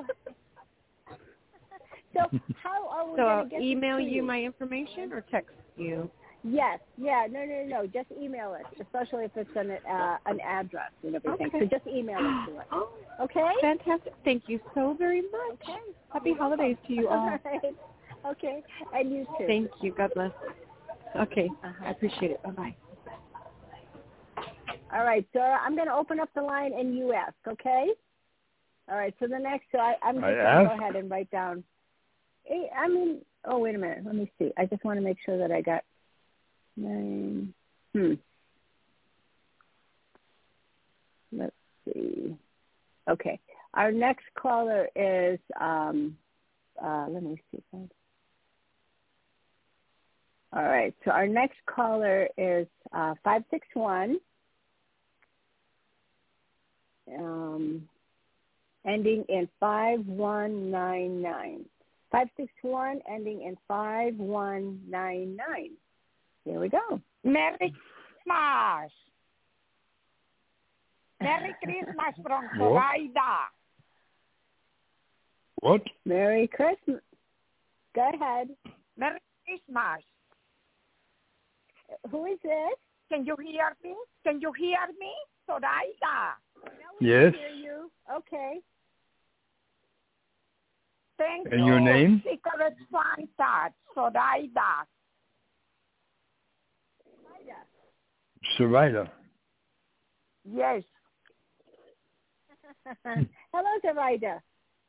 so how are we So going I'll to get email this to you my information or text you? Yes. Yeah. No, no, no. Just email it, especially if it's an uh, an address and everything. Okay. So just email it to us. Oh, okay. Fantastic. Thank you so very much. Okay. Happy holidays to you all. All right. Okay. And you too. Thank you. God bless. Okay. Uh-huh. I appreciate it. Bye-bye. All right, Dora, I'm going to open up the line and you ask, okay? All right, so the next, so I, I'm just going to go ahead and write down. I mean, oh, wait a minute. Let me see. I just want to make sure that I got nine. Hmm. Let's see. Okay. Our next caller is, um, uh, let me see. All right, so our next caller is uh, five six one. Um, ending in five one nine nine. five six one ending in five one nine nine. Here we go. Merry Christmas. Merry Christmas from Zoraida. What? Merry Christmas. Go ahead. Merry Christmas. Who is this? Can you hear me? Can you hear me? Zoraida. Yes. Hear you. Okay. Thank and you. your name? Secret Santa, Zoraida. Zoraida. Yes. Hello, Zoraida.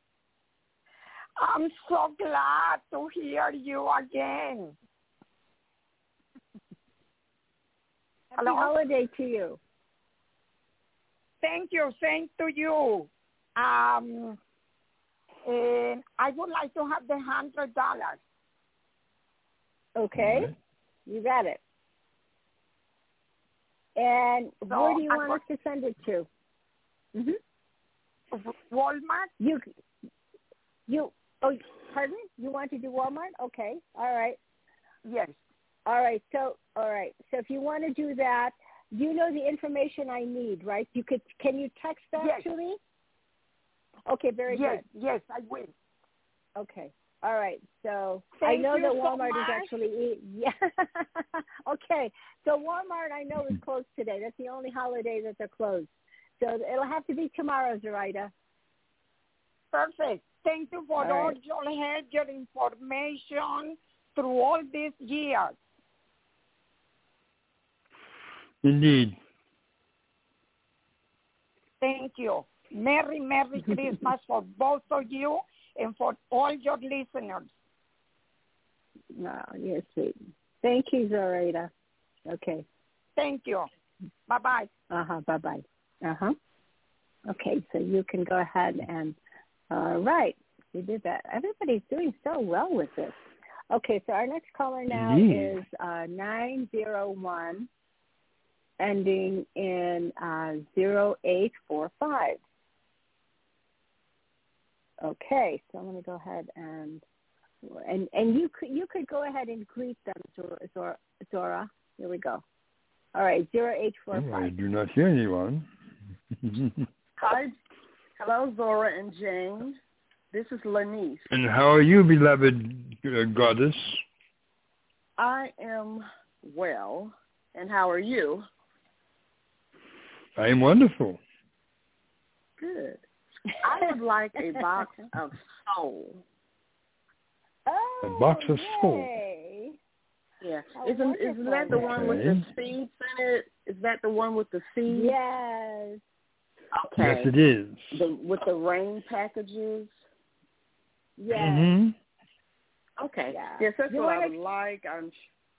I'm so glad to hear you again. Happy Hello? holiday to you. Thank you. Same to you. Um, and I would like to have the hundred dollars. Okay. Right. You got it. And So where do you I want want- us to send it to? Mm-hmm. Walmart. You, you, oh, pardon? You want to do Walmart? Okay. All right. Yes. All right. So, all right. So if you want to do that, you know the information I need, right? You could, can you text that Yes. to me? Okay. Very Yes. good. Yes, I will. Okay. All right. So Thank I know you that so Walmart much. is actually, yeah. Okay. So Walmart I know is closed today. That's the only holiday that they're closed. So it'll have to be tomorrow, Zoraida. Perfect. Thank you for All all right. your help, your information through all these years. Indeed. Thank you. Merry, Merry Christmas for both of you and for all your listeners. No, you're sweet. Thank you, Zoraida. Okay. Thank you. Bye-bye. Uh-huh. Bye-bye. Uh-huh. Okay, so you can go ahead and, all right, we did that. Everybody's doing so well with this. Okay, so our next caller now Indeed. is uh, nine zero one, ending in uh, zero eight four five. Okay, so I'm going to go ahead and, and and you could you could go ahead and greet them, Zora. Zora. Zora. Here we go. All right, zero eight four Oh, I five. do not hear anyone. Hi. Hello, Zora and Jane. This is Lanice. And how are you, beloved uh, goddess? I am well. And how are you? I am wonderful. Good. I would like a box of soul. Oh, A box of soul. yay. Yeah. How Isn't isn't that the one with the Okay. seeds in it? Is that the one with the seeds? Yes. Okay. Yes, it is. The with the rain packages. Yes. Mm-hmm. Okay. Yeah. Yes, that's You what I wanna- would like. I'm.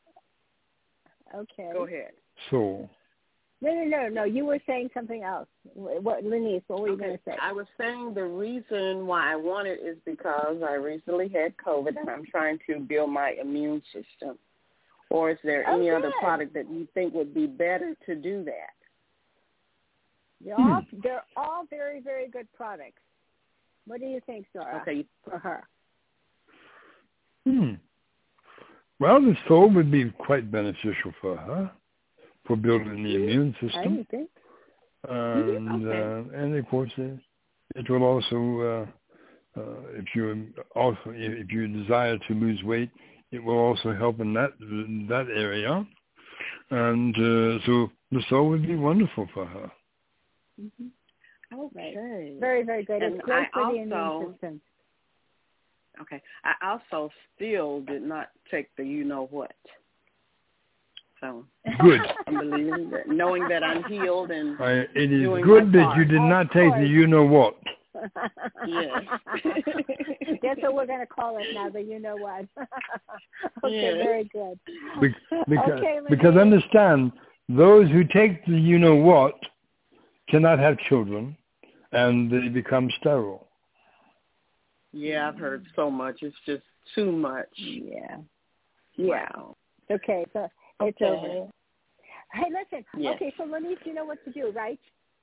Okay. Go ahead. Soul. No, no, no, no. You were saying something else. What, Lenice, what were you Okay. going to say? I was saying the reason why I want it is because I recently had COVID and I'm trying to build my immune system. Or is there Oh, any other good. product that you think would be better to do that? They're all, they're all very, very good products. What do you think, Zora, Okay. for her? Hmm. Well, the soul would be quite beneficial for her, for building the immune system. I think. And, okay. uh, and of course, it, it will also, uh, uh, if you also if you desire to lose weight, it will also help in that that area. And uh, so the soul would be wonderful for her. Mm-hmm. Okay. Very, very good. And it's great I for also, the immune system. Okay. I also still did not take the you know what. So good. I'm believing that, knowing that I'm healed and I, it is doing good my that part. you did Of not take course. the you know what. Yes. That's what we're going to call it now, the you know what. Okay, yes. very good. Be- because, okay, because understand, those who take the you know what cannot have children, and they become sterile. Yeah, I've heard so much. It's just too much. Yeah. Yeah. Wow. Okay, so it's okay. over. Hey, listen. Yes. Okay, so Lenise, you know what to do, right?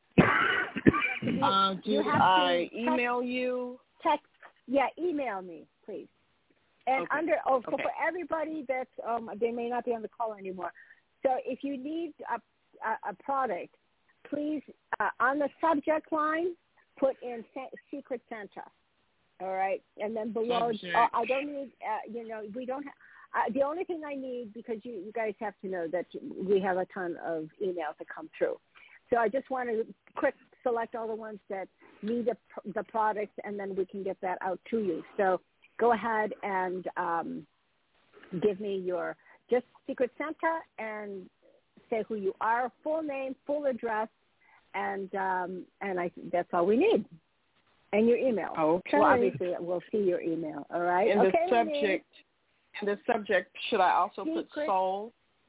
Uh, do I email text, you? Text, yeah, email me, please. And okay. under oh, so okay. for everybody that's um, they may not be on the call anymore. So if you need a a, a product, please uh, on the subject line put in Secret Santa. All right, and then below, uh, I don't need, uh, you know, we don't have. Uh, the only thing I need, because you, you guys have to know that we have a ton of emails that come through. So I just want to quick select all the ones that need the, the products, and then we can get that out to you. So go ahead and um, give me your just Secret Santa and say who you are, full name, full address, and um, and I that's all we need. And your email. Okay. Well, obviously, we'll see your email. All right. In okay, the subject, in the subject, should I also Secret, put soul?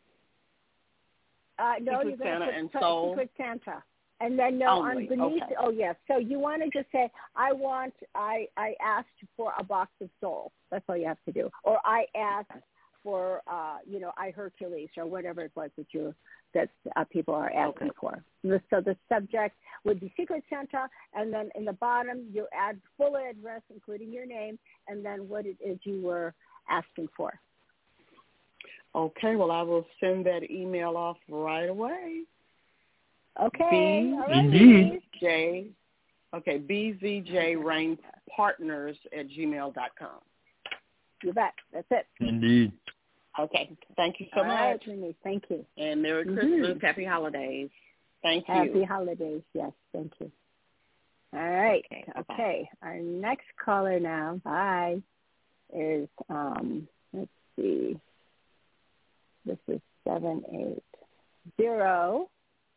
Uh, no, Secret you're going Santa to and put soul. Secret Santa, and then no Only. underneath. Okay. Oh yes. So you want to just say, I want. I I asked for a box of soul. That's all you have to do. Or I asked for, uh, you know, I Hercules or whatever it was that you that uh, people are asking okay. for. So the subject would be Secret Santa, and then in the bottom you add full address, including your name, and then what it is you were asking for. Okay, well, I will send that email off right away. Okay. B- all right, Indeed. J, okay, B Z J Rain Partners at gmail dot com. You bet. That's it. Indeed. Okay. Thank you so all much. Right, Renee. Thank you. And Merry Mm-hmm. Christmas. Happy holidays. Thank you. Happy holidays. Yes, thank you. All right. Okay. okay. Our next caller now, bye, is, um, let's see. This is seven eight zero,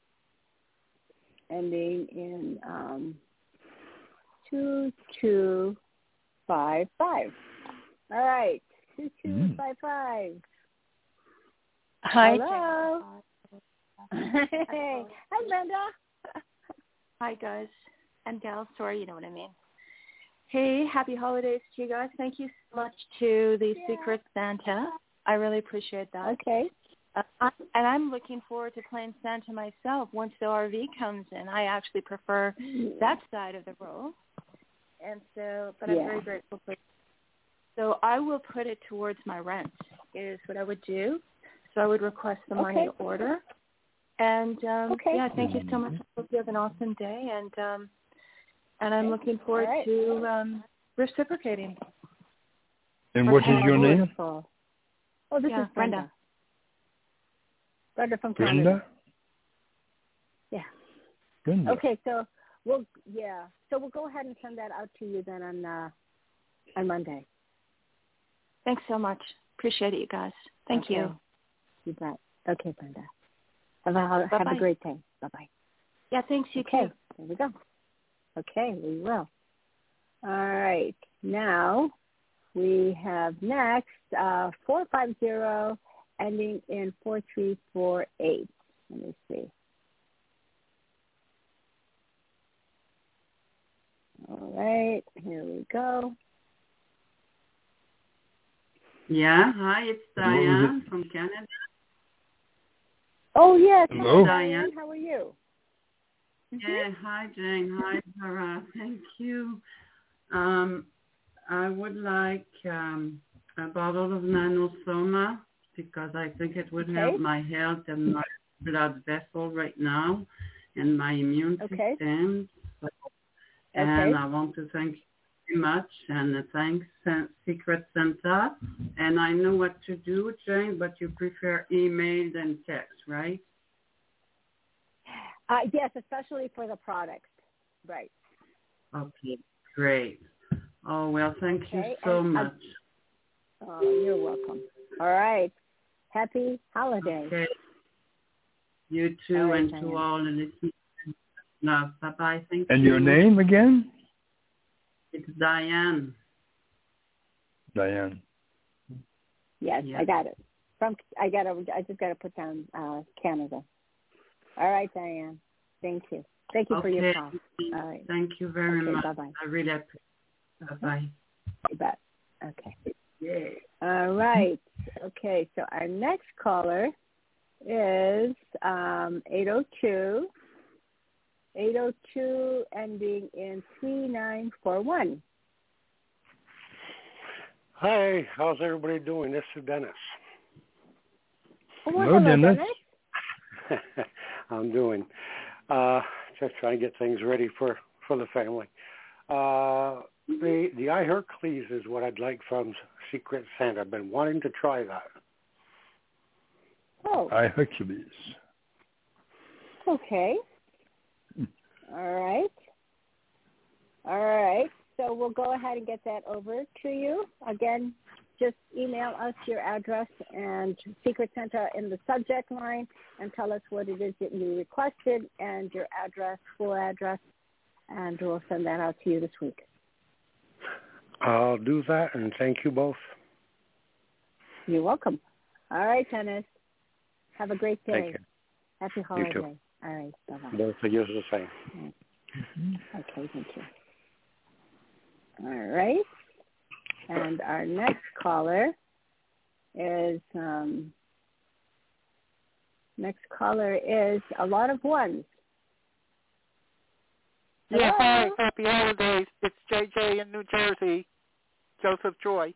ending in um, two two five five. All right, two two five five. Hi. Hello. Hey, hi, Brenda. Hi, guys and gals. Sorry, you know what I mean. Hey, happy holidays to you guys. Thank you so much to the yeah. Secret Santa. I really appreciate that. Okay. Uh, I, and I'm looking forward to playing Santa myself once the R V comes in. I actually prefer that side of the role. And so, but yeah. I'm very grateful for it. So I will put it towards my rent is what I would do. So I would request the money okay. order. And, um, okay. yeah, thank you so much. I hope you have an awesome day. And, um, and I'm looking forward right. to um, reciprocating. And what is your name? Oh, this yeah, is Brenda. Brenda from Brenda? Canada. Yeah. Brenda. Okay, so we'll yeah, so we'll go ahead and send that out to you then on uh, on Monday. Thanks so much. Appreciate it, you guys. Thank okay. you. You bet. Okay, Brenda. Have a have a great day. Bye bye. Yeah, thanks you okay. too. There we go. Okay, we will. All right. Now we have next uh, four five zero ending in four three four eight. Let me see. All right, here we go. Yeah, hi, it's Diane from Canada. Oh, yes. Hello. Hi, Diane. How are you? Yeah, mm-hmm. Hi, Jane. Hi, Sarah. Thank you. Um, I would like um, a bottle of Nanosoma because I think it would Okay. help my health and my blood vessel right now and my immune Okay. system. So, Okay. and I want to thank you very much and uh, thanks uh, Secret Santa. And I know what to do, Jane, but you prefer email than text, right? Uh, yes, especially for the products. Right. Okay, great. Oh, well, thank Okay, you so and, uh, much. Oh, you're welcome. All right. Happy holidays. Okay. You too, All right, and Diane. to all the listeners. Love. Bye-bye. Thank And you. your name again? It's Diane. Diane. Yes, Yeah. I got it. From I got to. I just got to put down uh, Canada. All right, Diane. Thank you. Thank you for your Okay. call. All right. Thank you very Okay, much. bye-bye. I really appreciate it. Bye-bye. You bet. Okay. Yeah. All right. Okay. So our next caller is um, eight oh two. eight oh two ending in three nine four one. Hi, how's everybody doing? This is Dennis. Hello, Hello, Dennis. Dennis. I'm doing uh, just trying to get things ready for, for the family. Uh, the the I Hercules is what I'd like from Secret Santa. I've been wanting to try that. Oh. I Hercules. Okay. All right. All right. So we'll go ahead and get that over to you. Again, just email us your address and Secret Santa in the subject line and tell us what it is that you requested and your address, full address, and we'll send that out to you this week. I'll do that, and thank you both. You're welcome. All right, Dennis. Have a great day. Thank you. Happy You holiday. too. All right. Bye-bye. Both of you the same. Okay, thank you. All right. And our next caller is, um, next caller is a lot of ones. Yeah, Hello? hi, happy holidays. It's J J in New Jersey, Joseph Joy.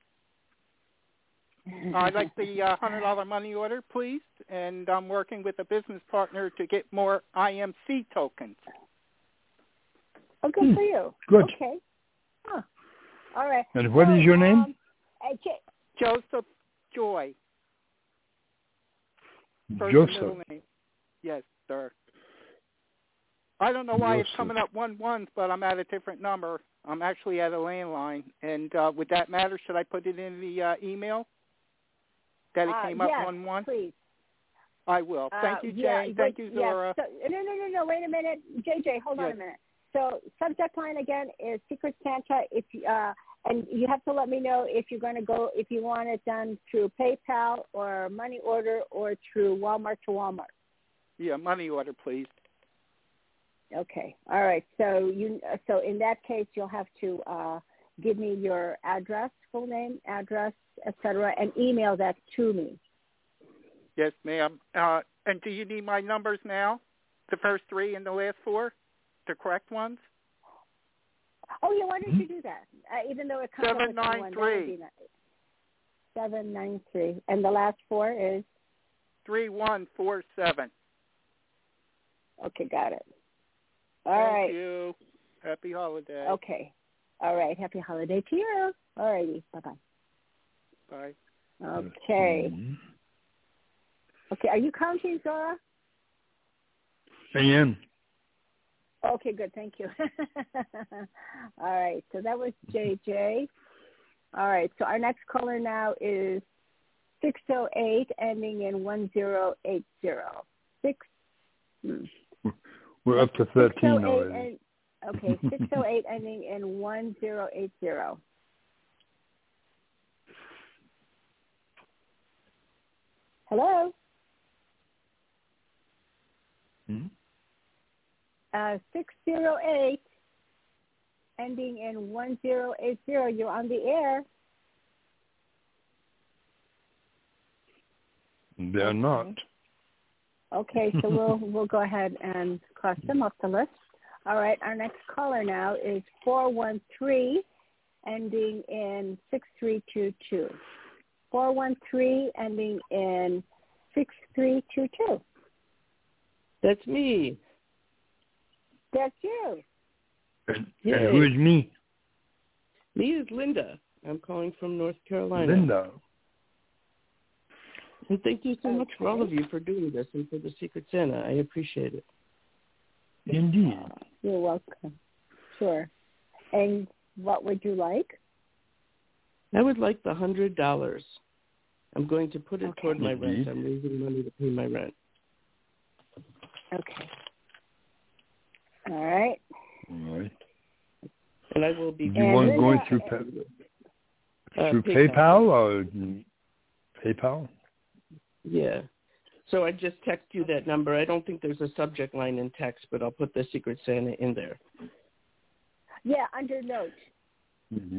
I'd like the uh, one hundred dollars money order, please, and I'm working with a business partner to get more I M C tokens. Oh, good Hmm. for you. Good. Okay. Huh. All right. And what So, is your name? Um, uh, J- Joseph Joy. First and Joseph. middle name. Yes, sir. I don't know why it's Joseph. coming up one one, but I'm at a different number. I'm actually at a landline. And uh, would that matter? Should I put it in the uh, email that it uh, came up yes, one one? please. I will. Thank you, Uh, Jane. yeah, Thank but- you, yes. Zora. So, no, no, no, no. Wait a minute, J J. Hold on Yes. a minute. So, subject line again is Secret Santa. If uh, and you have to let me know if you're going to go if you want it done through PayPal or money order or through Walmart to Walmart. Yeah, money order, please. Okay. All right. So you so in that case, you'll have to uh, give me your address, full name, address, et cetera, and email that to me. Yes, ma'am. Uh, and do you need my numbers now? The first three and the last four? The correct ones? Oh, yeah. Why don't you do that? Uh, even though it comes up with seven nine one, that would be three. nice. Seven nine three, and the last four is three one four seven. Okay, got it. All Thank right. you. Happy holiday. Okay. All right. Happy holiday to you. All righty. Bye-bye. Bye. Okay. Mm-hmm. Okay. Are you counting, Zora? I am. Okay, good. Thank you. All right. So that was J J. All right. So our next caller now is six oh eight ending in one zero eight zero. Six. Hmm. We're up to thirteen six oh eight already. and, okay, six oh eight ending in one zero eight zero. Hello? Hmm? Uh, six oh eight ending in one zero eight zero. You're on the air. They're Okay. not. Okay, so we'll we'll go ahead and cross them off the list. All right, our next caller now is four one three, ending in six three two two. four one three ending in six three two two. That's me. That's you. And, and who is me? Me is Linda. I'm calling from North Carolina. Linda. And thank you so okay. much for all of you for doing this and for the Secret Santa. I appreciate it. Indeed. You're welcome. Sure. And what would you like? I would like the one hundred dollars. I'm going to put it okay. toward my Indeed. rent. I'm raising money to pay my rent. Okay. All right. All right. And I will be... Do you want to go through, uh, through PayPal. PayPal or PayPal? Yeah. So I just text you that number. I don't think there's a subject line in text, but I'll put the Secret Santa in there. Yeah, under note. Mm-hmm.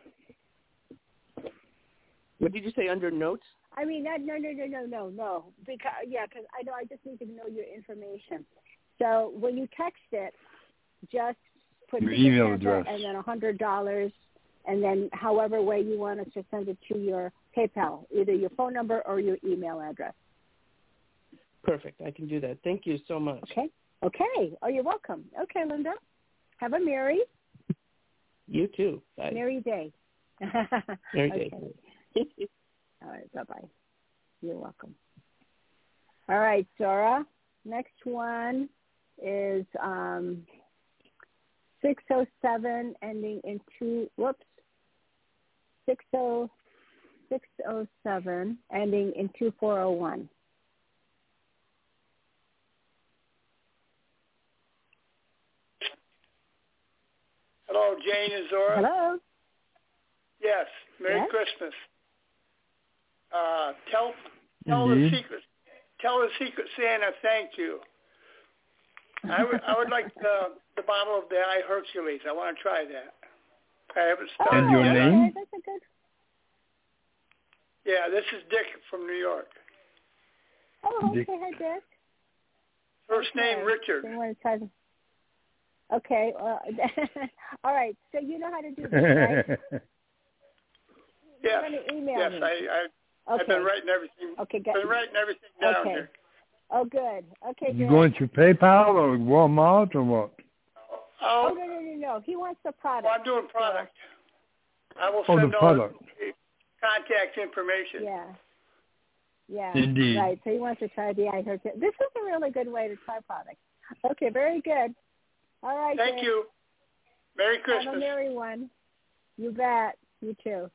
What did you say, under notes? I mean, no, no, no, no, no, no, no. Because yeah, because I know I just need to know your information. So when you text it, just put your Secret email Santa address and then a hundred dollars, and then however way you want us to send it to your PayPal, either your phone number or your email address. Perfect. I can do that. Thank you so much. Okay. Okay. Oh, you're welcome. Okay, Linda. Have a merry. You too. Bye. Merry day. Merry okay. day. All right. Bye-bye. You're welcome. All right, Zora. Next one is um, six oh seven ending in two, whoops, six oh seven ending in two four oh one. Hello, Jane and Zora. Hello. Yes. Merry yes? Christmas. Uh, tell tell the secret tell the Secret Santa thank you. I would I would like the the bottle of the I Hercules. I want to try that. I haven't started. And your yet. name? That's a good. Yeah, this is Dick from New York. Oh, okay. Dick. Hi, Dick. First okay. name Richard. So you want to try to... Okay. Well, all right. So you know how to do this, right? Yes. You're going to email yes, me. I, I, okay. I've been writing everything. Okay, got been writing everything down okay. here. Oh, good. Okay, You good. going through PayPal or Walmart or what? Oh, oh no, no, no, no. He wants the product. Well, I'm doing product. I will Oh, send the all product. the contact information. Yeah. Yeah. Indeed. Right. So he wants to try the I heard. This is a really good way to try product. Okay, very good. All right. Thank Dick. you. Merry Christmas. Have a merry one. You bet. You too.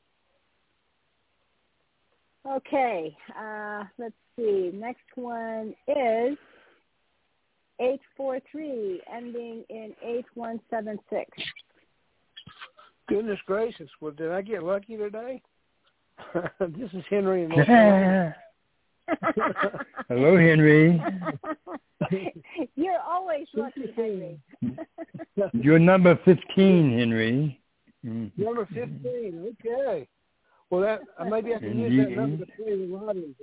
Okay. Uh, let's see. Next one is eight four three, ending in eight one seven six. Goodness gracious! Well, did I get lucky today? This is Henry in North Carolina. Hello, Henry. You're always lucky, Henry. You're number fifteen, Henry. Mm. Number fifteen. Okay. Well, that uh, maybe I can Indeed. use that number to play the lottery,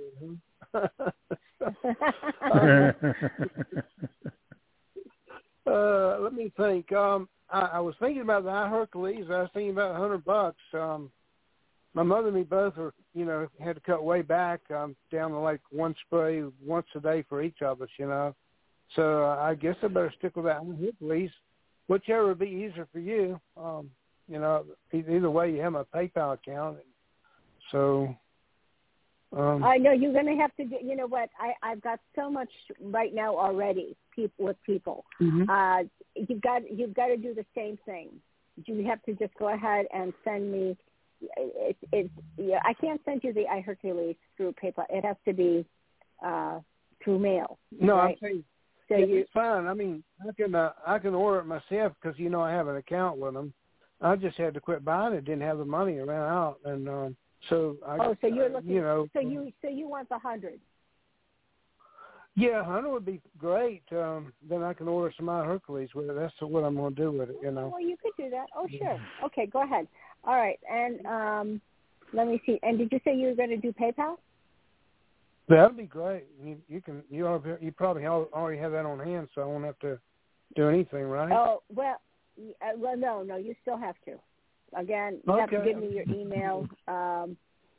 huh? uh, let me think. Um, I, I was thinking about the I Hercules. I was thinking about a hundred bucks. Um, my mother and me both are, you know, had to cut way back um, down to like one spray once a day for each of us, you know. So uh, I guess I better stick with that I Hercules, whichever would be easier for you. Um, you know, either way, you have my PayPal account. So, um, I know you're going to have to do, you know what, I, I've got so much right now already people with people. Mm-hmm. Uh, you've got, you've got to do the same thing. You have to just go ahead and send me, it, it, yeah, I can't send you the I Hercules through PayPal. It has to be uh, through mail. No, right? I'm saying so it's you, fine. I mean, I can, uh, I can order it myself because, you know, I have an account with them. I just had to quit buying it. Didn't have the money. It ran out. And, um, So I, oh, so you're uh, looking. You know, so you so you want the hundred? Yeah, hundred would be great. Um, then I can order some I Hercules with it. That's what I'm going to do with it. You know. Well, you could do that. Oh, sure. Okay, go ahead. All right, and um, let me see. And did you say you were going to do PayPal? That'd be great. You, you can. You ought to, you probably already have that on hand, so I won't have to do anything, right? Oh well, uh, well no, no, you still have to. Again, you okay. have to give me your email. Um,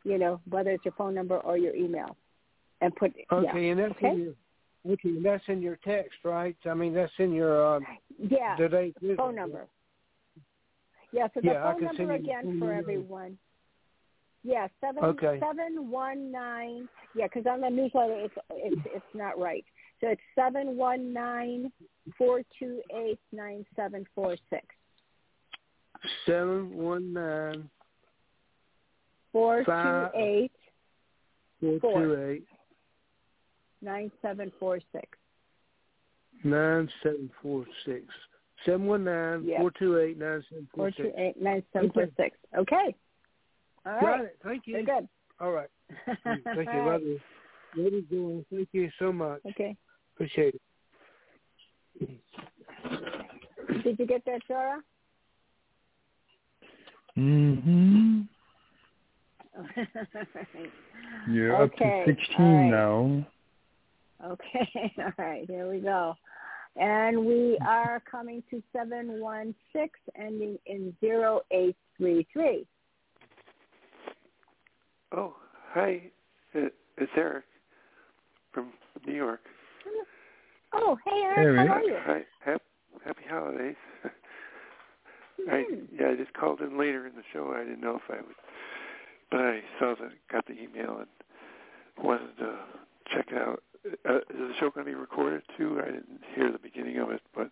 you know, whether it's your phone number or your email, and put Okay, yeah. and that's okay? in your okay, and that's in your text, right? I mean, that's in your um, yeah today's phone number. Yeah, so the yeah, I phone can number send you again the phone for number. everyone. Yeah, seven Okay. seven one nine. Yeah, because on the newsletter it's it's it's not right. So it's seven one nine four two eight nine seven four six. Seven one nine Four two eight four two eight nine seven four six. nine seven four six. Seven one nine four two eight nine seven four six. Four two eight nine seven four six. Okay. All right. Got it. Thank you. Very good. All right. Thank you. All Love right. you. Love you, doing. Thank you so much. Okay. Appreciate it. Did you get that, Zora? Mm-hmm. You're okay. up to sixteen right. now. Okay. All right. Here we go. And we are coming to seven one six, ending in zero eight three three. Oh, hi. It's Eric from New York. Oh, hey, Eric. Hey, Eric. How are you? Hi. Happy, happy holidays. Mm-hmm. I yeah, I just called in later in the show. I didn't know if I would, but I saw that, got the email and wanted to check it out. Uh, is the show going to be recorded too? I didn't hear the beginning of it, but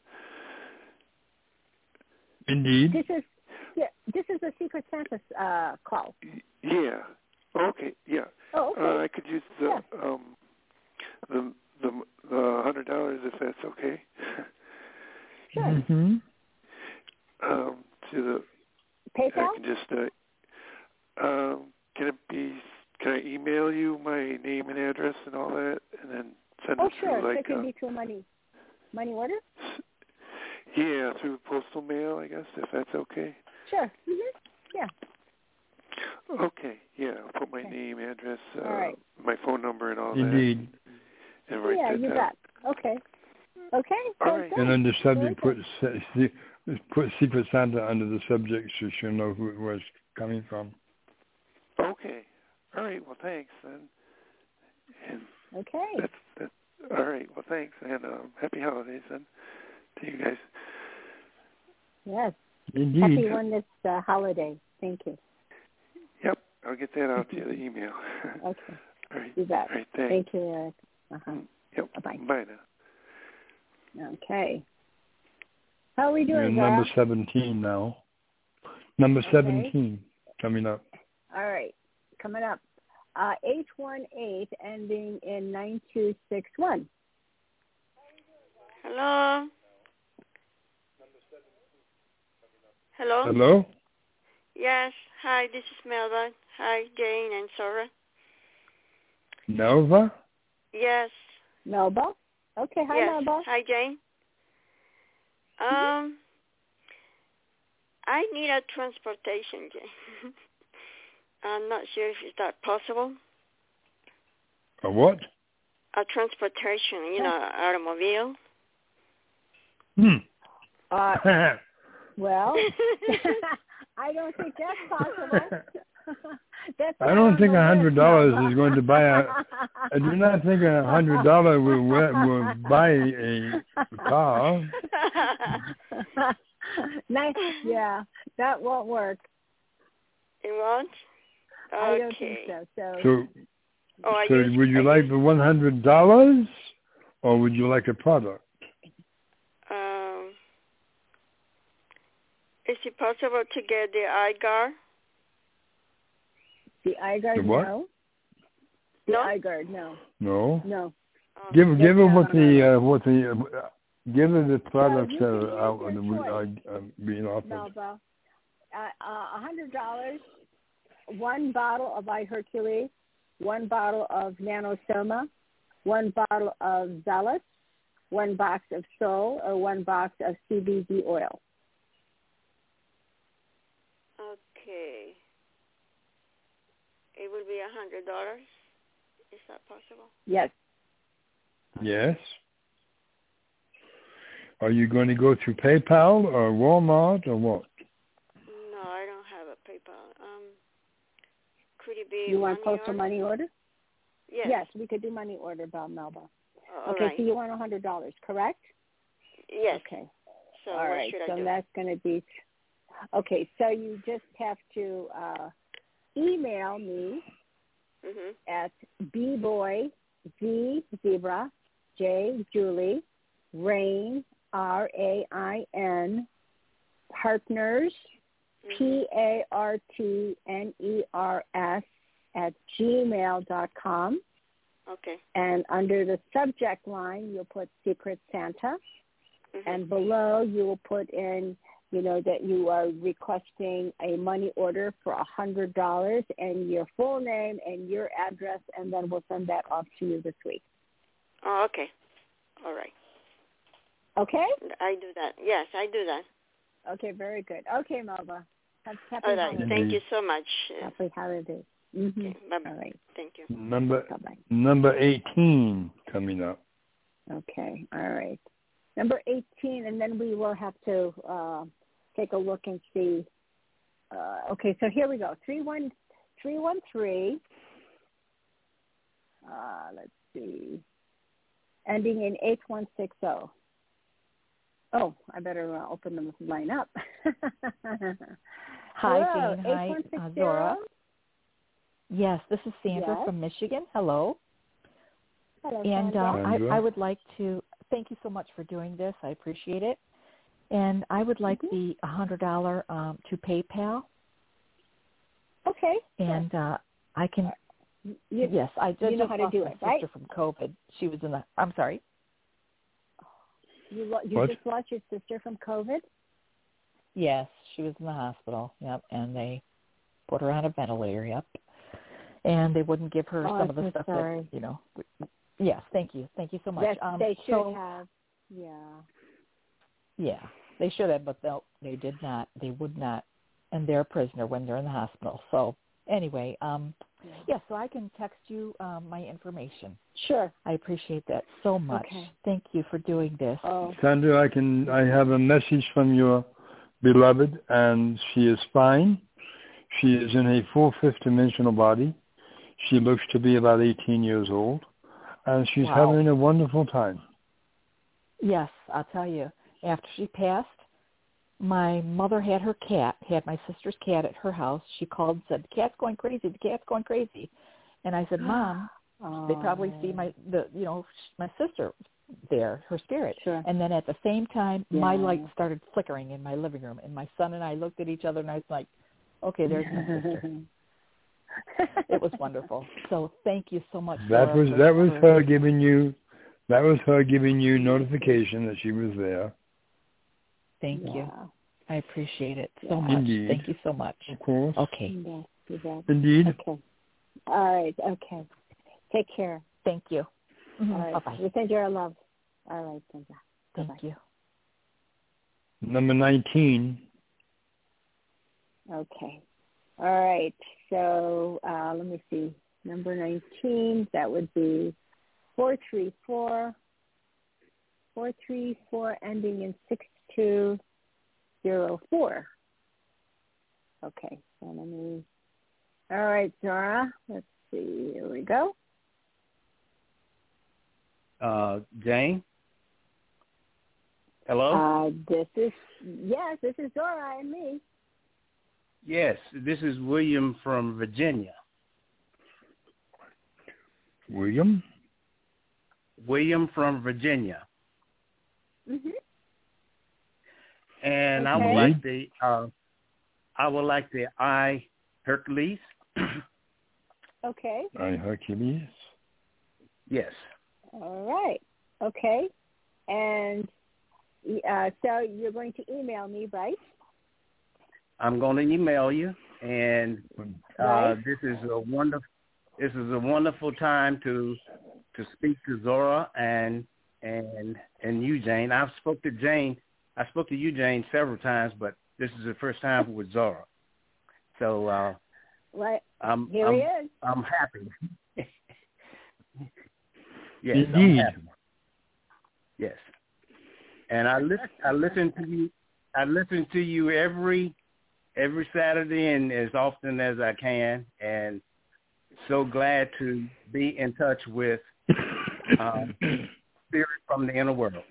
indeed. This is yeah. This is a Secret Santa uh, call. Yeah. Okay. Yeah. Oh, okay. Uh, I could use the yeah. um the the the hundred dollars if that's okay. Sure. Mm-hmm. Um, to the PayPal. I can just uh, um, can it be? Can I email you my name and address and all that, and then send Oh, it sure. through like it could uh, be through a money money order. yeah, through postal mail, I guess, if that's okay. Sure. Mm-hmm. Yeah. Okay. Yeah, I'll put my Okay. name, address, uh, all right. my phone number, and all Indeed. that. And write Yeah, that you down. bet. Okay. Okay. All right. And under subject, Very put se- put Secret Santa under the subject so she'll know who it was coming from. Okay. All right. Well, thanks then. And Okay. That's, that's all right. Well, thanks, and um, happy holidays then to you guys. Yes. Indeed. Happy one this uh, holiday. Thank you. Yep. I'll get that out to you, the email. Okay. All right. You bet. All right. Thanks. Thank you, Eric. Uh-huh. Yep. Bye-bye. Bye now. Okay. How are we You're doing, number Zara? seventeen now. Number Okay. seventeen coming up. All right. Coming up. Uh, eight one eight, ending in nine two six one. Hello. Hello. Hello? Yes. Hi, this is Melba. Hi, Jane and Sora. Melva? Yes. Melba? Okay, hi, yes. Melba. Hi, Jane. Um, I need a transportation, Jane. I'm not sure if is that possible. A what? A transportation, you know, automobile. Hmm. Uh, well, I don't think that's possible. that's I don't think a hundred dollars is going to buy a. I do not think a hundred dollars will will buy a car. Nice, yeah, that won't work. It won't. Okay. I don't think so. So, So, oh, so use, would you I like use, the one hundred dollars, or would you like a product? Um, is it possible to get the iGuard? The iGuard, The what? no. The No? iGuard, no. No. No. Oh, Give give her not what on the uh, what the uh, give her the products you that can are use out your that we choice. are uh, being offered. Melba. Uh, uh, one hundred dollars, one bottle of iHercules, one bottle of Nanosoma, one bottle of Zealous, one box of Soul, or one box of C B D oil. Okay. It will be a hundred dollars. Is that possible? Yes. Yes. Are you going to go through PayPal or Walmart or what? No, I don't have a PayPal. Um, could it be You want money postal order? money order? Yes. Yes, we could do money order, Bel- Melba. All okay, right. so you want one hundred dollars, correct? Yes. Okay. So All what right, should I so do? that's going to be, okay, so you just have to uh, email me Mhm. at bboy, Z, zebra, J, Julie, Rain, R A I N, partners, Mm-hmm. P A R T N E R S, at gmail dot com. Okay. And under the subject line, you'll put Secret Santa. Mm-hmm. And below, you will put in, you know, that you are requesting a money order for one hundred dollars and your full name and your address, and then we'll send that off to you this week. Oh, okay. All right. Okay? I do that. Yes, I do that. Okay, very good. Okay, Melba. Happy All right. holidays. Thank you so much. Happy holidays. Mm-hmm. Okay. Bye. All right. Thank you. Number Bye-bye. number eighteen coming up. Okay, all right. Number eighteen, and then we will have to uh, take a look and see. Uh, okay, so here we go. three one three one three. Uh, let's see. Ending in eight one six zero. Oh, I better uh, open the line up. Hi, Hello, Jane. Hi, eight one six uh, zero. Zora. Yes, this is Sandra Yes. from Michigan. Hello. Hello, And Sandra. uh, I, Sandra. I would like to thank you so much for doing this. I appreciate it. And I would like Mm-hmm. the one hundred dollars um, to PayPal. Okay. And uh, I can, You, yes, I just, you know just how to lost do my it, sister right? from COVID. She was in the, I'm sorry. You, lo- you What? just lost your sister from COVID? Yes, she was in the hospital. Yep, and they put her on a ventilator. Yep, and they wouldn't give her Oh, some of I'm the so stuff sorry. that you know. w- Yes, thank you, thank you so much. That Um, they should so, have. Yeah. Yeah, they should have, but they they did not. They would not, and they're a prisoner when they're in the hospital. So anyway, um, Yeah. yeah, so I can text you um, my information. Sure. I appreciate that so much. Okay. Thank you for doing this. Oh. Sandra, I can. I have a message from your beloved, and she is fine. She is in a full fifth dimensional body. She looks to be about eighteen years old, and she's Wow. having a wonderful time. Yes, I'll tell you. After she passed, my mother had her cat, had my sister's cat at her house. She called and said, the cat's going crazy, the cat's going crazy. And I said, Mom, Oh. they probably see my, the you know, my sister there, her spirit. Sure. And then at the same time, my Yeah. light started flickering in my living room. And my son and I looked at each other, and I was like, okay, there's my sister. It was wonderful. So thank you so much. That Laura, was for- that was for- her giving you. That was her giving you notification that she was there. Thank Yeah. you. I appreciate it so Yeah. much. Indeed. Thank you so much. Of course. Okay. Yeah, you bet. Indeed. Okay. All right. Okay. Take care. Thank you. Mhm. All right. Bye-bye. We send you our love. All right, Sandra. Thank Bye-bye. you. Number nineteen. Okay. All right. So uh, let me see. Number nineteen, that would be four three four, four three four ending in six two zero four. Okay. So let me, all right, Zora. Let's see. Here we go. Uh, Jane? Hello? Uh, this is, yes, this is Zora and me. Yes, this is William from Virginia. William? William from Virginia. Mm-hmm. And I Okay. would like the uh, I would like the I Hercules. Okay. I Hercules. Yes. All right. Okay. And uh, so you're going to email me, right? I'm going to email you, and uh, Right. this is a wonderful this is a wonderful time to to speak to Zora and and and you, Jane. I've spoke to Jane. I spoke to you, Jane, several times, but this is the first time with Zora. So uh, Right. I'm Here I'm, he is. I'm happy. Yes, I'm Indeed. happy. Yes, and I listen. I listen to you. I listen to you every every Saturday and as often as I can. And so glad to be in touch with um, spirit from the inner world.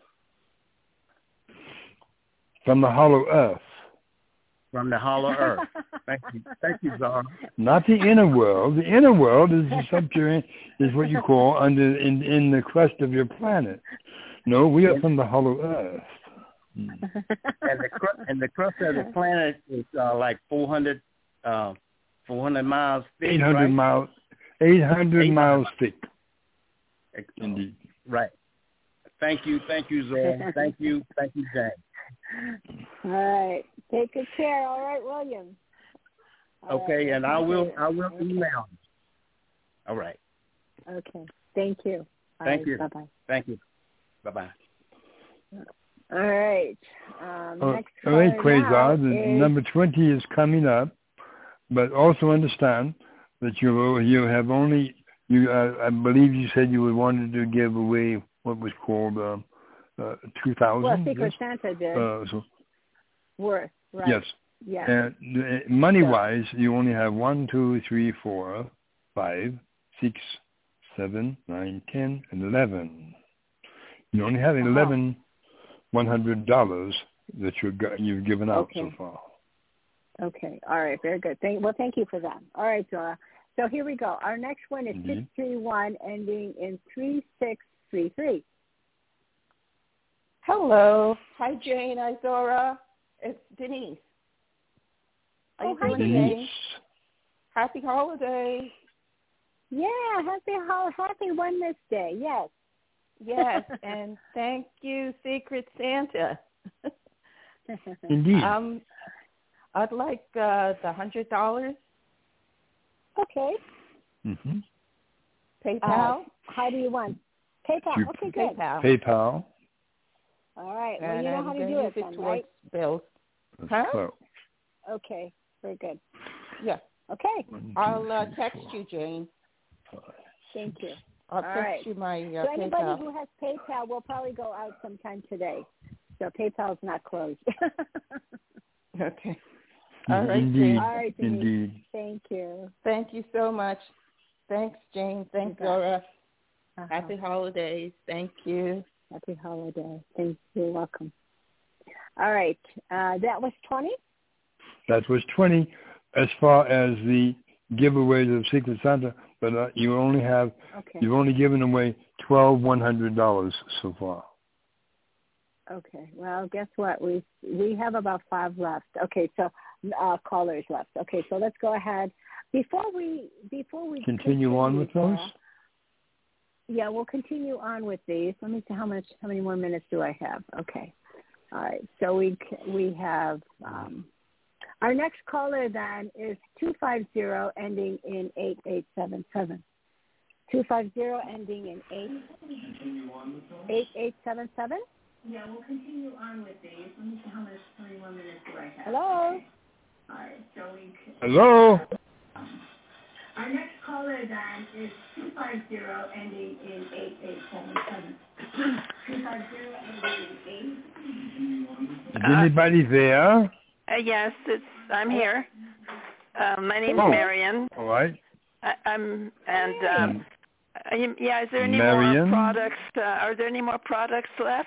From the hollow earth. From the hollow earth. Thank you, thank you, Zara. Not the inner world. The inner world is the subterranean, is what you call under in in the crust of your planet. No, we are from the hollow earth. And the cr- and the crust of the planet is uh, like four hundred, uh, four hundred miles thick. Eight hundred right? miles. Eight hundred miles thick. Indeed. Right. Thank you, thank you, Zora. Thank you, thank you, Jane. All right. Take good care. All right, William. All Okay, right. and I will I will Okay. email. All right. Okay. Thank you. All Thank right. you. Bye-bye. Thank you. Bye bye. All right. Um, Oh, next all right, caller now Quasar, the is- number twenty is coming up, but also understand that you you have only you uh, I believe you said you wanted to give away what was called uh, uh, two thousand. Well, Secret yes? Santa did. Uh, so Worth, right? yes. Yes. And uh, money-wise, you only have one, two, three, four, five, six, seven, nine, ten, and eleven. You only have eleven one hundred dollars that you've got, you've given out Okay. so far. Okay. All right. Very good. Thank, well, thank you for that. All right, Zora. So here we go. Our next one is Indeed. six three one ending in three six three three. Hello. Hi, Jane. Hi, Zora. It's Denise. Are Oh, you hi, doing Denise. Jane? Happy holidays. Yeah. Happy hol- Happy Oneness Day. Yes. Yes, and thank you, Secret Santa. Indeed. Um, I'd like uh, the hundred dollars. Okay. Mm-hmm. PayPal. Uh, how do you want? PayPal. You- Okay, good. PayPal. PayPal. All right. Well, And you know I'm how to gonna do use it it then, towards right? bills. That's Huh? close. Okay. Very good. Yeah. Okay. One, two, I'll uh, three, text four, you, Jane. Thank you. I'll All text right. you my uh, So anybody PayPal. who has PayPal will probably go out sometime today. So PayPal's not closed. Okay. All right, Indeed. Jane. All right, Denise. Indeed. Thank you. Thank you so much. Thanks, Jane. Thanks, You bet. Zora. Uh-huh. Happy holidays. Thank you. Happy holiday. Thank you. You're welcome. All right. Uh, that was twenty? That was twenty as far as the giveaways of Secret Santa, but uh, you only have, Okay. you've only given away twelve one hundred dollars so far. Okay. Well, guess what? We we have about five left. Okay, so uh, callers left. Okay, so let's go ahead. Before we before we Continue on with those? uh, yeah, we'll continue on with these. Let me see how much how many more minutes do I have? Okay. All right. So we c- we have um, our next caller then is two five zero ending in eight eight seven seven. two five zero ending in eight eight eight seven seven. Yeah, we'll continue on with these. Let me see how much how many more minutes do I have. Hello. All right. So we. c- Hello? Our next caller then is two five zero ending in eight eight seven seven. two five zero ending in eight. Is anybody there? Uh, yes, it's. I'm here. Uh, my name's Oh. Marion. All right. I, I'm and um, uh, yeah. Is there any Marion? more products? Uh, are there any more products left?